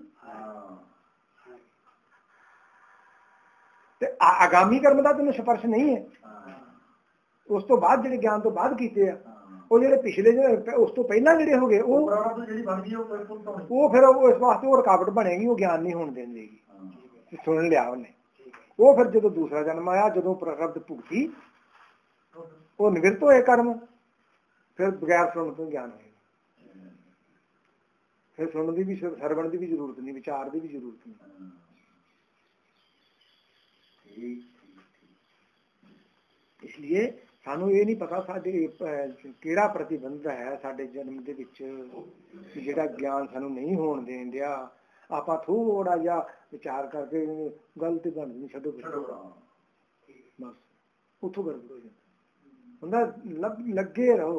ਤੇ ਆਗਾਮੀ ਕਰਮ ਦਾ ਤੈਨੂੰ ਸਪਰਸ਼ ਨਹੀਂ ਹੈ। ਉਸ ਤੋਂ ਬਾਅਦ ਜਿਹੜੇ ਗਿਆਨ ਤੋਂ ਬਾਅਦ ਕੀਤੇ ਆ, ਉਹ ਜਿਹੜੇ ਪਿਛਲੇ ਉਸ ਤੋਂ ਪਹਿਲਾਂ ਜਿਹੜੇ ਹੋ ਗਏ ਉਹ ਫਿਰ ਇਸ ਵਾਸਤੇ ਉਹ ਰੁਕਾਵਟ ਬਣੇਗੀ, ਉਹ ਗਿਆਨ ਨਹੀਂ ਹੋਣ ਦੇਣਗੇ। ਸੁਣ ਲਿਆ ਉਹਨੇ, ਉਹ ਫਿਰ ਜਦੋਂ ਦੂਸਰਾ ਜਨਮ ਆਇਆ, ਜਦੋਂ ਪ੍ਰਰਬਧ ਭੁਗਤੀ, ਉਹ ਨਿਵਰਤ ਹੋਏ ਕਰਮ, ਫਿਰ ਬਗੈਰ ਸੁਣਨ ਤੋਂ ਗਿਆਨ ਹੋਏਗਾ। ਫਿਰ ਸੁਣਨ ਦੀ ਵੀ, ਸਰਵਣ ਦੀ ਵੀ ਜ਼ਰੂਰਤ ਨਹੀਂ, ਵਿਚਾਰ ਦੀ ਵੀ ਜ਼ਰੂਰਤ ਨਹੀਂ। इसलिए ਸਾਨੂੰ ਇਹ ਨਹੀਂ ਪਤਾ ਸਾਡੇ ਕਿਹੜਾ ਪ੍ਰਤੀਬੰਧ ਹੈ ਸਾਡੇ ਜਨਮ ਦੇ ਵਿੱਚ, ਜਿਹੜਾ ਗਿਆਨ ਸਾਨੂੰ ਨਹੀਂ ਹੋਣ ਦੇਣ ਦਿਆ। ਆਪਾਂ ਥੋੜਾ ਜਿਹਾ ਵਿਚਾਰ ਕਰਕੇ ਗੱਲ ਤੇ ਬਣ ਨਹੀਂ ਛੱਡੋ, ਬਸ ਉੱਥੋਂ ਗੜਬੜ ਹੋ ਜਾਂਦਾ ਹੁੰਦਾ। ਲੱਗੇ ਰਹੋ,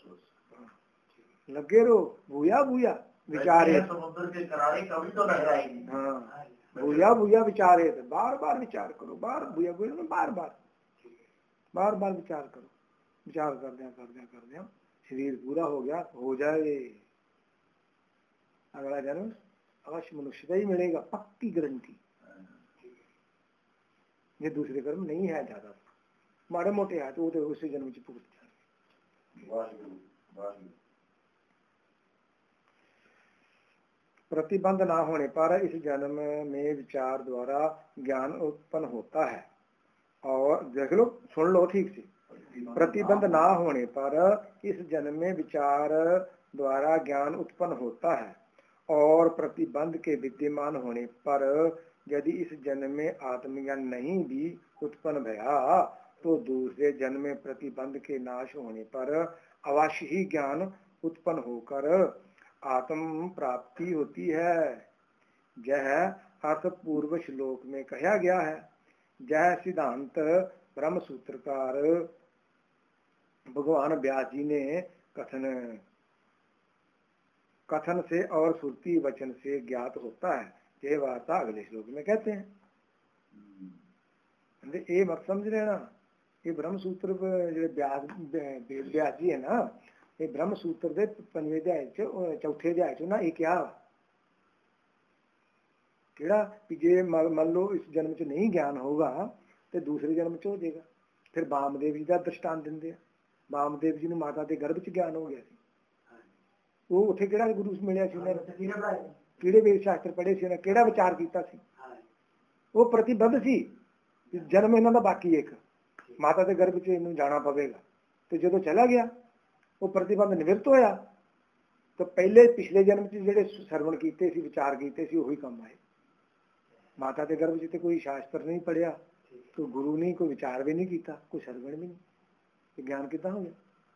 लगे रहो, भूया भूया विचारे, समुद्र के किनारे कभी तो लहराएगी। हाँ, भूया भूया विचारे, बार बार विचार करो, बार भूया भूया बार बार विचार करो। विचार कर शरीर पूरा हो गया, हो जाए अगला जन्म अवश्य मनुष्य का ही मिलेगा, पक्की गारंटी। ये दूसरे कर्म नहीं है, ज्यादा माड़े मोटे है तो उसी जन्म च भुगत जाए। प्रतिबंध ना होने पर इस जन्म में विचार द्वारा ज्ञान उत्पन्न होता है। और देख लो, सुन लो ठीक से, प्रतिबंध ना होने पर इस जन्म में विचार द्वारा ज्ञान उत्पन्न होता है, और प्रतिबंध के विद्यमान होने पर यदि इस जन्म में आत्मज्ञान नहीं भी उत्पन्न भया तो दूसरे जन्म में प्रतिबंध के नाश होने पर अवश्य ही ज्ञान उत्पन्न होकर आत्म प्राप्ति होती है। यह अर्थ पूर्व श्लोक में कहा गया है। यह सिद्धांत ब्रह्म सूत्रकार भगवान व्यास जी ने कथन से और श्रुति वचन से ज्ञात होता है। यह वार्ता अगले श्लोक में कहते हैं, कहते ये मत समझ लेना ये ब्रह्म सूत्र ਜਿਹੜੇ व्यास जी है ना ये ब्रह्म सूत्र ਦੇ 5ਵੇਂ ਅਧਿਆਇ ਚ ਚੌਥੇ ਅਧਿਆਇ ਚ ਨਾ ਇਹ ਕਿਹਾ ਕਿਹੜਾ ਕਿ ਜੇ ਮੰਨ ਲਓ ਇਸ ਜਨਮ ਚ ਨਹੀਂ ਗਿਆਨ ਹੋਊਗਾ ਤੇ ਦੂਸਰੇ ਜਨਮ ਚ ਹੋ ਜਾਏਗਾ। ਫਿਰ ਵਾਮਦੇਵ ਜੀ ਦਾ ਦ੍ਰਿਸ਼ਟਾਂਤ ਦਿੰਦੇ ਆ ਵਾਮਦੇਵ ਜੀ ਨੂੰ ਮਾਤਾ ਦੇ ਗਰਭ ਚ ਗਿਆਨ ਹੋ ਗਿਆ ਸੀ ਉਹ ਉੱਥੇ ਕਿਹੜਾ ਗੁਰੂ ਮਿਲਿਆ ਸੀ ਉਹਨਾਂ ਨੂੰ ਕਿਹੜੇ ਵੇਦ ਸ਼ਾਸਤਰ ਪੜ੍ਹੇ ਸੀ ਉਹਨਾਂ ਕਿਹੜਾ ਵਿਚਾਰ ਕੀਤਾ ਸੀ ਉਹ ਪ੍ਰਤੀਬੱਧ ਸੀ ਜਨਮ ਇਹਨਾਂ ਦਾ ਬਾਕੀ ਇੱਕ ਮਾਤਾ ਦੇ ਗਰਭ ਚ ਇਹਨੂੰ ਜਾਣਾ ਪਵੇਗਾ ਤੇ ਜਦੋਂ ਚਲਾ ਗਿਆ ਉਹ ਪ੍ਰਤੀਬੰਧ ਨਿਵਰਤ ਹੋਇਆ ਤਾਂ ਪਹਿਲੇ ਪਿਛਲੇ ਜਨਮ ਚ ਜਿਹੜੇ ਸਰਵਣ ਕੀਤੇ ਸੀ ਵਿਚਾਰ ਕੀਤੇ ਸੀ ਉਹੀ ਕੰਮ ਆਏ ਮਾਤਾ ਦੇ ਗਰਭ ਚ ਤੇ ਕੋਈ ਸ਼ਾਸਤਰ ਨਹੀਂ ਪੜਿਆ ਕੋਈ ਗੁਰੂ ਨਹੀਂ ਕੋਈ ਵਿਚਾਰ ਵੀ ਨਹੀਂ ਕੀਤਾ ਕੋਈ ਸਰਵਣ ਵੀ ਨਹੀਂ ਗਿਆਨ ਕਿੱਦਾਂ ਹੋ ਗਿਆ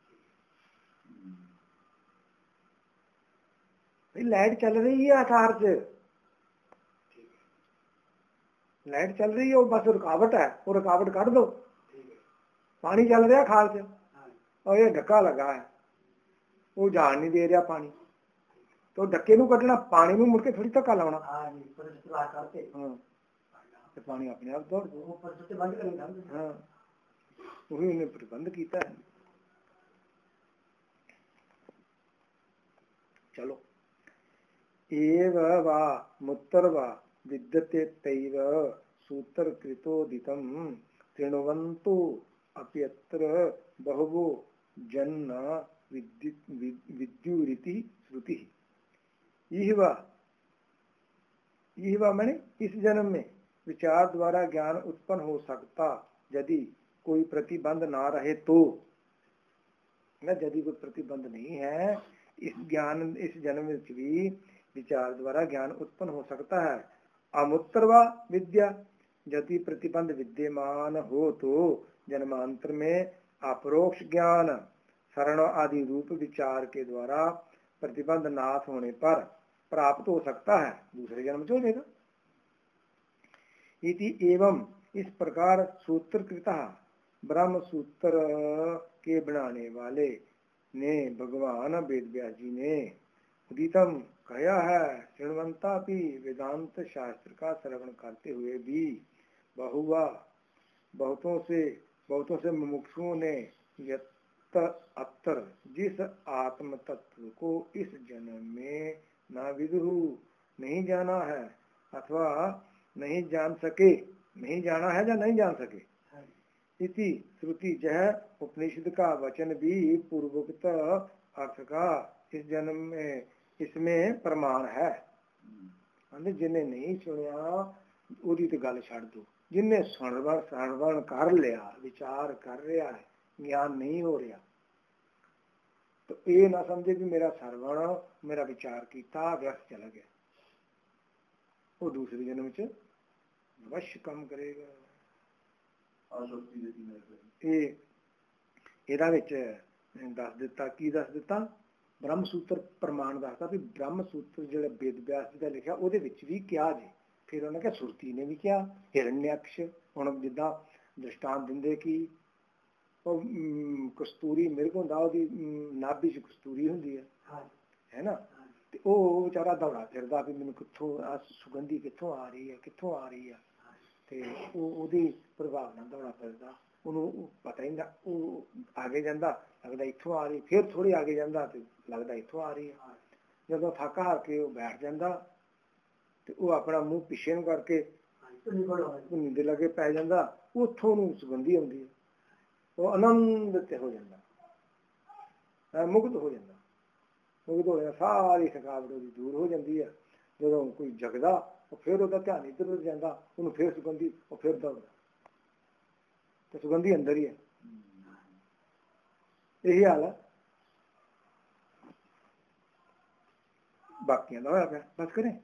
भाई लाइट चल रही है आधार से लाइट चल रही है वो बस रुकावट है वो रुकावट काट दो पानी चल रहा खाल से और ये ढक्का लगा है वो जान नहीं दे रहा पानी तो ढक्के नूं कटना पानी में मुड़ के थोड़ी धक्का लाना पानी अपने आप दौड़ हाँ वही उन्हें प्रबंध किया है। चलो एव वा मुत्तर वा विद्यते तैव सूत्र कृतोदितं तृण्वन्तो अप्यत्र बहवो जन्म विद्युरिति श्रुति यह मैंने इस जन्म में विचार द्वारा ज्ञान उत्पन्न हो सकता यदि कोई प्रतिबंध ना रहे तो यदि कोई प्रतिबंध नहीं है इस ज्ञान इस जन्म में भी विचार द्वारा ज्ञान उत्पन्न हो सकता है। अमुत्तर व विद्या यदि प्रतिबंध विद्यमान हो तो जन्मांतर में अपरोक्ष ज्ञान शरण आदि रूप विचार के द्वारा प्रतिबंध नाश होने पर प्राप्त हो सकता है दूसरे जन्म में हो जाएगा। इति एवं इस प्रकार सूत्रकृता ब्रह्म सूत्र के बनाने वाले ने भगवान वेदव्यास जी ने उदितम कहा है श्रृणवंता भी वेदांत शास्त्र का श्रवण करते हुए भी बहुतों से मुमुक्षुओं ने अत्तर जिस आत्म तत्व को इस जन्म में न विदुहु नहीं जाना है अथवा नहीं जाना है या नहीं जान सके इति श्रुति जह उपनिषद का वचन भी पूर्वोक्त अर्थ का इस जन्म में इसमें प्रमाण है। जिन्हें नहीं सुनिया उदी तो गल छड़ दो जिन्हें श्रवण कर लिया विचार कर रहा है ज्ञान नहीं हो रहा तो ये ना समझे कि मेरा श्रवण मेरा विचार किया व्यर्थ चला गया वो दूसरे जन्म च अवश्य कम करेगा। ਇਹਦਾ ਵਿੱਚ ਦੱਸ ਦਿੱਤਾ ਕੀ ਦੱਸ ਦਿੱਤਾ ਬ੍ਰਹਮ ਸੂਤਰ ਪ੍ਰਮਾਣ ਦੱਸਦਾ ਵੀ ਬ੍ਰਹਮ ਸੂਤਰ ਜਿਹੜਾ ਵੇਦ ਵਿਆਸ ਜੀ ਦਾ ਲਿਖਿਆ ਉਹਦੇ ਵਿੱਚ ਵੀ ਕਿਹਾ ਜੀ ਫਿਰ ਉਹਨੇ ਕਿਹਾ ਸੁਰਤੀ ਨੇ ਵੀ ਕਿਹਾ ਹਿਰਣਿਆਕਸ਼ ਹੁਣ ਜਿੱਦਾਂ ਦ੍ਰਿਸ਼ਟਾਂਤ ਦਿੰਦੇ ਕਿ ਉਹ ਕਸਤੂਰੀ ਮਿਰਗ ਹੁੰਦਾ ਉਹਦੀ ਨਾਭੀ 'ਚ ਕਸਤੂਰੀ ਹੁੰਦੀ ਹੈ ਨਾ ਤੇ ਉਹ ਵਿਚਾਰਾ ਦੌੜਾ ਫਿਰਦਾ ਵੀ ਮੈਨੂੰ ਕਿੱਥੋਂ ਆ ਸੁਗੰਧੀ ਕਿੱਥੋਂ ਆ ਰਹੀ ਆ ਤੇ ਉਹਦੀ ਪ੍ਰਭਾਵ ਨਾਲ ਦੌੜਾ ਫਿਰਦਾ ਉਹਨੂੰ ਪਤਾ ਹੀ ਨਹੀਂ ਉਹ ਆਗੇ ਜਾਂਦਾ ਲੱਗਦਾ ਇੱਥੋਂ ਆ ਰਹੀ ਫਿਰ ਥੋੜੀ ਆਗੇ ਜਾਂਦਾ ਤੇ ਲੱਗਦਾ ਇੱਥੋਂ ਆ ਰਹੀ ਹੈ ਜਦੋਂ ਥੱਕ ਹਾਰ ਕੇ ਉਹ ਬੈਠ ਜਾਂਦਾ ਤੇ ਉਹ ਆਪਣਾ ਮੂੰਹ ਪਿੱਛੇ ਨੂੰ ਕਰਕੇ ਧੁਨੀ ਦੇ ਲਾਗੇ ਪੈ ਜਾਂਦਾ ਉੱਥੋਂ ਨੂੰ ਸੁਗੰਧੀ ਆਉਂਦੀ ਹੈ ਉਹ ਆਨੰਦ ਤੇ ਹੋ ਜਾਂਦਾ ਮੁਕਤ ਹੋ ਜਾਂਦਾ ਸਾਰੀ ਥਕਾਵਟ ਉਹਦੀ ਦੂਰ ਹੋ ਜਾਂਦੀ ਹੈ ਜਦੋਂ ਕੋਈ ਜਗਦਾ ਉਹ ਫਿਰ ਉਹਦਾ ਧਿਆਨ ਇੱਧਰ ਉੱਧਰ ਜਾਂਦਾ ਉਹਨੂੰ ਫਿਰ ਸੁਗੰਧੀ ਉਹ ਫਿਰ ਦੌੜਦਾ ਤੇ ਸੁਗੰਧੀ ਅੰਦਰ ਹੀ ਹੈ ਇਹੀ ਹਾਲ ਹੈ ਬਾਕੀਆਂ ਦਾ ਹੋਇਆ ਪਿਆ ਬਸ ਕਰੇ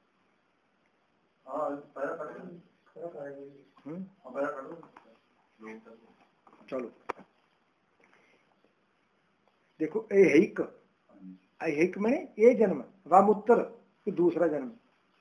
ਚਲੋ देखो ऐहिक मैंने ये जन्म वामुत्तर दूसरा जन्म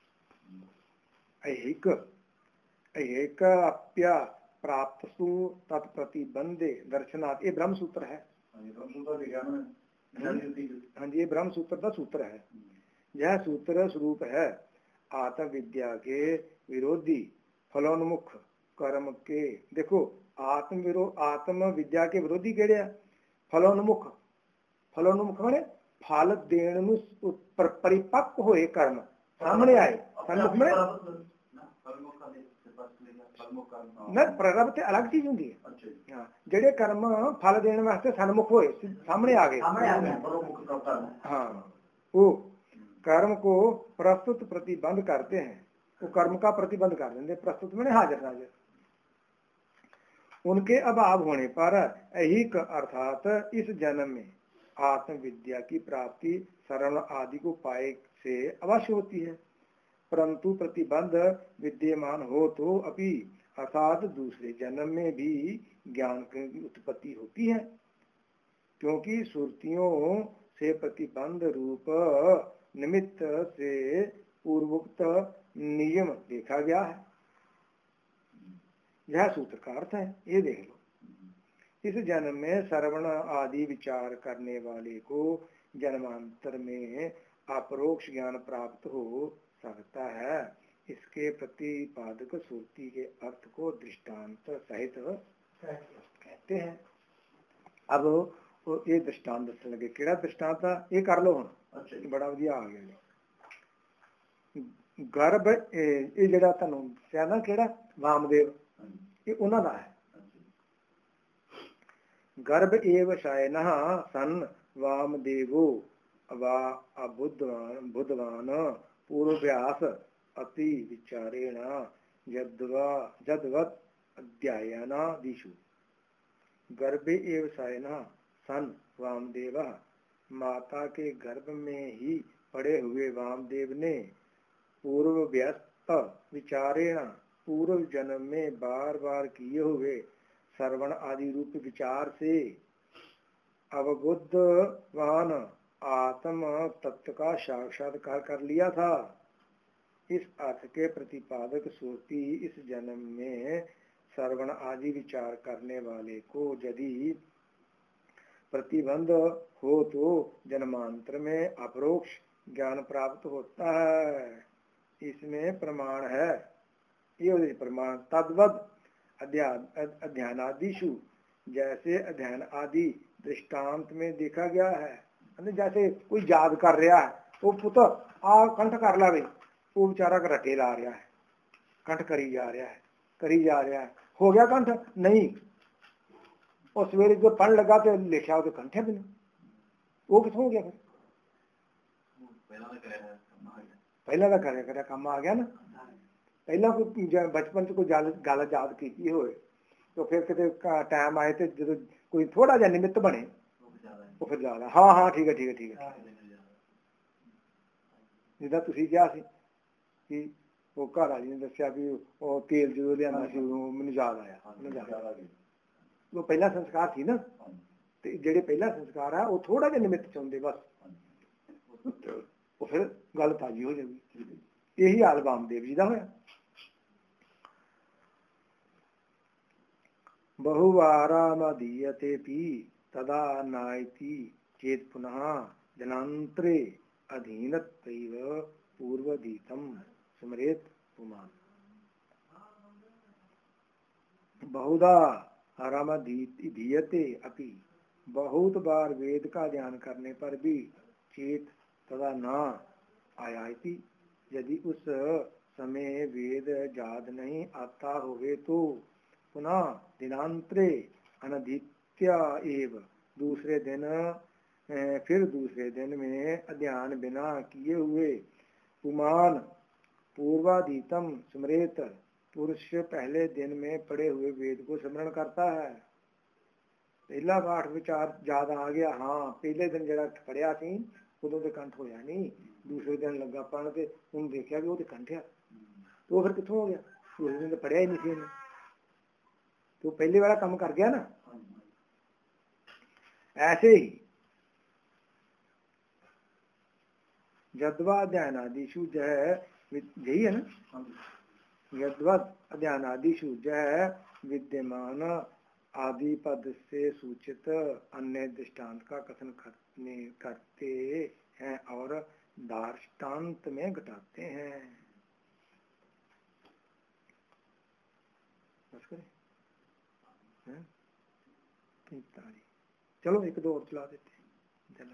ऐहिक अप्या प्राप्तसु तत्प्रतिबंधे दर्शनात् ये ब्रह्म सूत्र है हाँ जी ये ब्रह्म सूत्र का सूत्र है यह सूत्र स्वरूप है आत्म विद्या के विरोधी फलोन्मुख कर्म के देखो आत्म विद्या के विरोधी केड़े आ फलोन्मुख माने फल देण ਨੂੰ परिपक्व होए कर्म सामने आए सन्मुख में ना प्ररब ते अलग चीज होंगी है हाँ जेडे कर्म फल देने वास्ते सन्मुख होए सामने आ गए हाँ वो कर्म को प्रस्तुत प्रतिबंध करते हैं वो कर्म का प्रतिबंध कर देंगे प्रस्तुत में हाजिर नाजिर उनके अभाव होने पर ऐहिक अर्थात इस जन्म में आत्मविद्या की प्राप्ति शरण आदि को पाए से अवश्य होती है परंतु प्रतिबंध विद्यमान हो तो अभी अर्थात दूसरे जन्म में भी ज्ञान की उत्पत्ति होती है क्योंकि सुरतियों से प्रतिबंध रूप निमित्त से पूर्वोक्त नियम देखा गया है यह सूत्र का अर्थ है ये देख लो इस जन्म में श्रवण आदि विचार करने वाले को जन्मांतर में अपरोक्ष ज्ञान प्राप्त हो सकता है इसके प्रतिपादक श्रुति के अर्थ को दृष्टांत सहित कहते हैं अब ये दृष्टांत दसने लगे केड़ा दृष्टांत ये कर लो हम बड़ा वधिया आ गया गर्भ ये जड़ा तुहानू दस्या ना केड़ा वामदेव ये उन्हां दा है गर्भ एव शायनः सन वामदेवो बुद्धवान पूर्वभ्यास अति विचारेण जदवत् अध्यायनादिषु गर्भे एव शायनः सन वामदेवः माता के गर्भ में ही पड़े हुए वामदेव ने पूर्वव्यस्त विचारेण पूर्व जन्म में बार बार किए हुए श्रवण आदि रूप विचार से अवबुद्धवान आत्म तत्व का साक्षात्कार कर लिया था इस अर्थ के प्रतिपादक श्रुति इस जन्म में श्रवण आदि विचार करने वाले को यदि प्रतिबंध हो तो जन्मांतर में अपरोक्ष ज्ञान प्राप्त होता है इसमें प्रमाण है ये प्रमाण तद्वद अध्ययनादिषु जैसे अध्ययन आदि दृष्टांत में देखा गया है जैसे कोई याद कर रहा है वो पुत आ कंठ कर ला वो बेचारा रटे ला रहा है कंठ करी जा रहा है हो गया कंठ नहीं और सवेरे जो पढ़ लगा तो लिखा तो कंठ है बिना वो किथों हो गया फिर पहला का करे काम आ गया ना पहला कोई बचपन से कोई गल याद की हो तो फिर कितने टाइम आए तो जो कोई थोड़ा जहा निमित्त बने वो फिर ज्यादा हाँ हाँ ठीक है जिदा तुसी कहा सी कि वो घर वाली ने दसिया भी वो तेल जो लिया मैनू याद आया वो पहला संस्कार थी ना तो जेडे पहला संस्कार है वो थोड़ा जहा निमित्त चाहते बस वो फिर गल ताजी हो जाएगी यही हाल वामदेव जी का होया बहुवारामधीयते तदा नायति चेत पुनः जनांतरे अधीनत्वैव पूर्वधीतं स्मरेत पुमान बहुधा आरामधीयते अपि बहुत बार वेद का ध्यान करने पर भी चेत तदा न आयाति यदि उस समय वेद याद नहीं आता होवे तो पुनः दिनांतरे अनधित्या एव दूसरे दिन में अध्ययन बिना किए हुए पुमान पूर्वाधीतम स्मृत पुरुष पहले दिन में पढ़े हुए वेद को स्मरण करता है पहला पाठ विचार याद आ गया हाँ पहले दिन जरा पढ़िया सी उदों तो कंठ होया नहीं दूसरे दिन लगा पढ़ के उन्हें देखा भी वो तो कंठ है तो फिर कितों हो गया दूसरे दिन तो पढ़िया ही नहीं थी तो पहले वाला काम कर गया ना ऐसे ही यद्वा अध्ययनादिषु यही है ना यद्वा अध्ययनादिषु विद्यमान आदि पद से सूचित अन्य दृष्टांत का कथन करते हैं और दार्ष्टान्त में घटाते हैं बस करें 45। चलो एक दो और चला देते हैं।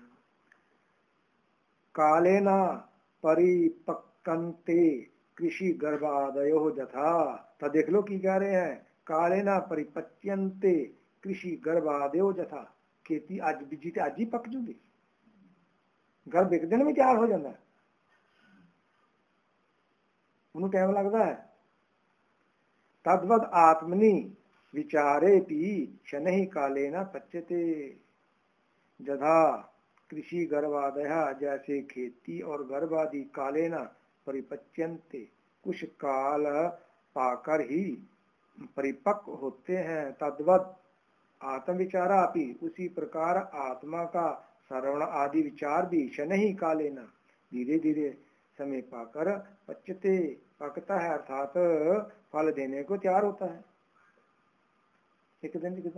कालेना परिपक्वन्ते कृषि गर्भादयो यथा। तो देख लो की कह रहे हैं, कालेना परिपच्यन्ते कृषि गर्भादयो यथा। खेती अज बीजी तो अज ही पक जूगी, गर्भ एक दिन में तैयार हो जाता है, उन्होंने टाइम लगता है। तद्वद आत्मनि विचारे भी शनहि कालेना पच्यते यथा कृषि गर्भादय। जैसे खेती और गर्भादि कालेना परिपच्यन्ते कुछ काल पाकर ही परिपक्व होते हैं। तद्वत आत्म विचारा भी उसी प्रकार आत्मा का श्रवण आदि विचार भी शनहि कालेना धीरे धीरे समय पाकर पच्यते पकता है, अर्थात फल देने को तैयार होता है। एक दिन कितना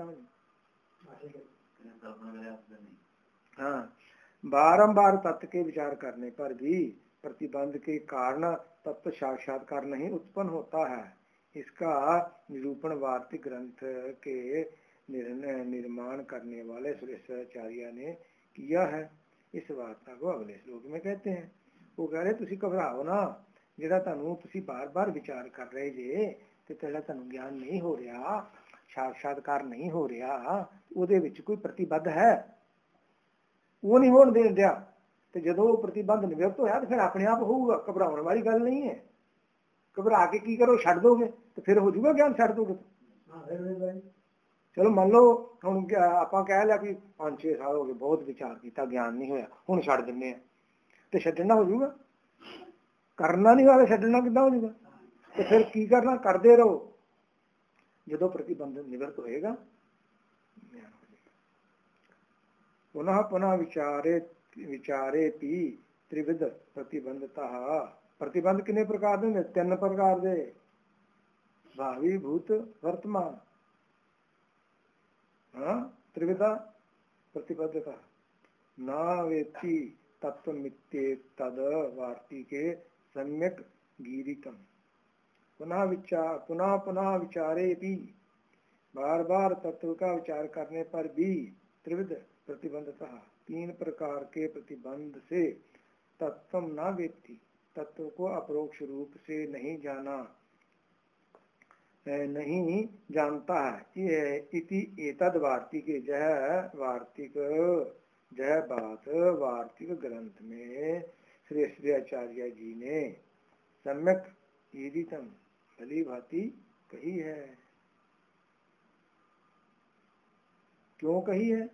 हाँ, बारंबार तत्व के विचार करने पर भी प्रतिबंध के कारण तत्व साक्षात्कार नहीं उत्पन्न होता है। इसका निरूपण वार्तिक ग्रंथ के निर्माण करने वाले सुरेश्वराचार्य ने किया है। इस वार्ता को अगले श्लोक में कहते हैं। वो कह रहे तुसी घबराओ ना, ਜਿਹੜਾ ਤੁਹਾਨੂੰ ਤੁਸੀਂ बार-बार विचार कर रहे जे ਤੇ ਤੇਰਾ ਤੁਹਾਨੂੰ ਗਿਆਨ ਨਹੀਂ ਹੋ ਰਿਹਾ, साक्षात्कार नहीं हो रहा, ਉਹਦੇ ਵਿੱਚ ਕੋਈ प्रतिबद्ध है, वो नहीं होने देन दिया। ਤੇ ਜਦੋਂ ਉਹ प्रतिबंध निवृत्त होया तो फिर अपने आप होगा, घबराने वाली गल नहीं है। घबरा के की करो, छड़ दोगे तो फिर हो जाऊगा ज्ञान, छड़ दोगे तो। चलो मान लो हम आप कह लिया कि 5-6 साल हो गए बहुत विचार किया, ज्ञान नहीं होया, हुण छड़ दिन्ने आ, तो छड्डना हो जाऊगा? करना नहीं होगा छड्डना किद्दां हो जाऊगा? तो फिर की करना, करते रहो, जो प्रतिबंध निवृत्त होएगा ज्ञान हो जाएगा। पुनः पुनः विचारे भी त्रिविध प्रतिबंधता। प्रतिबंध कितने प्रकार दे? 3 प्रकार दे, भावी भूत वर्तमान। हाँ, त्रिविधा प्रतिबद्धता। न वेत्ति तत्वमित्ते तद वार्तिके सम्यक गीरितम। पुनः पुनः विचारे भी, बार बार तत्व का विचार करने पर भी त्रिविध प्रतिबंधता, 3 प्रकार के प्रतिबंध से तत्व न वेत्ति, तत्व को अपरोक्ष रूप से नहीं जानता है। इति एतद वार्तिक, जह बात वार्तिक ग्रंथ में श्री आचार्य जी ने सम्यक ईदितम भली भांति कही है। क्यों कही है?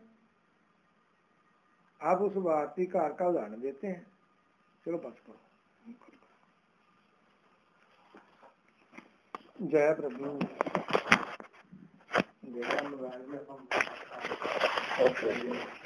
आप उस वार्तिकार का उदाहरण देते हैं। चलो बस करो। जय प्रभु। जय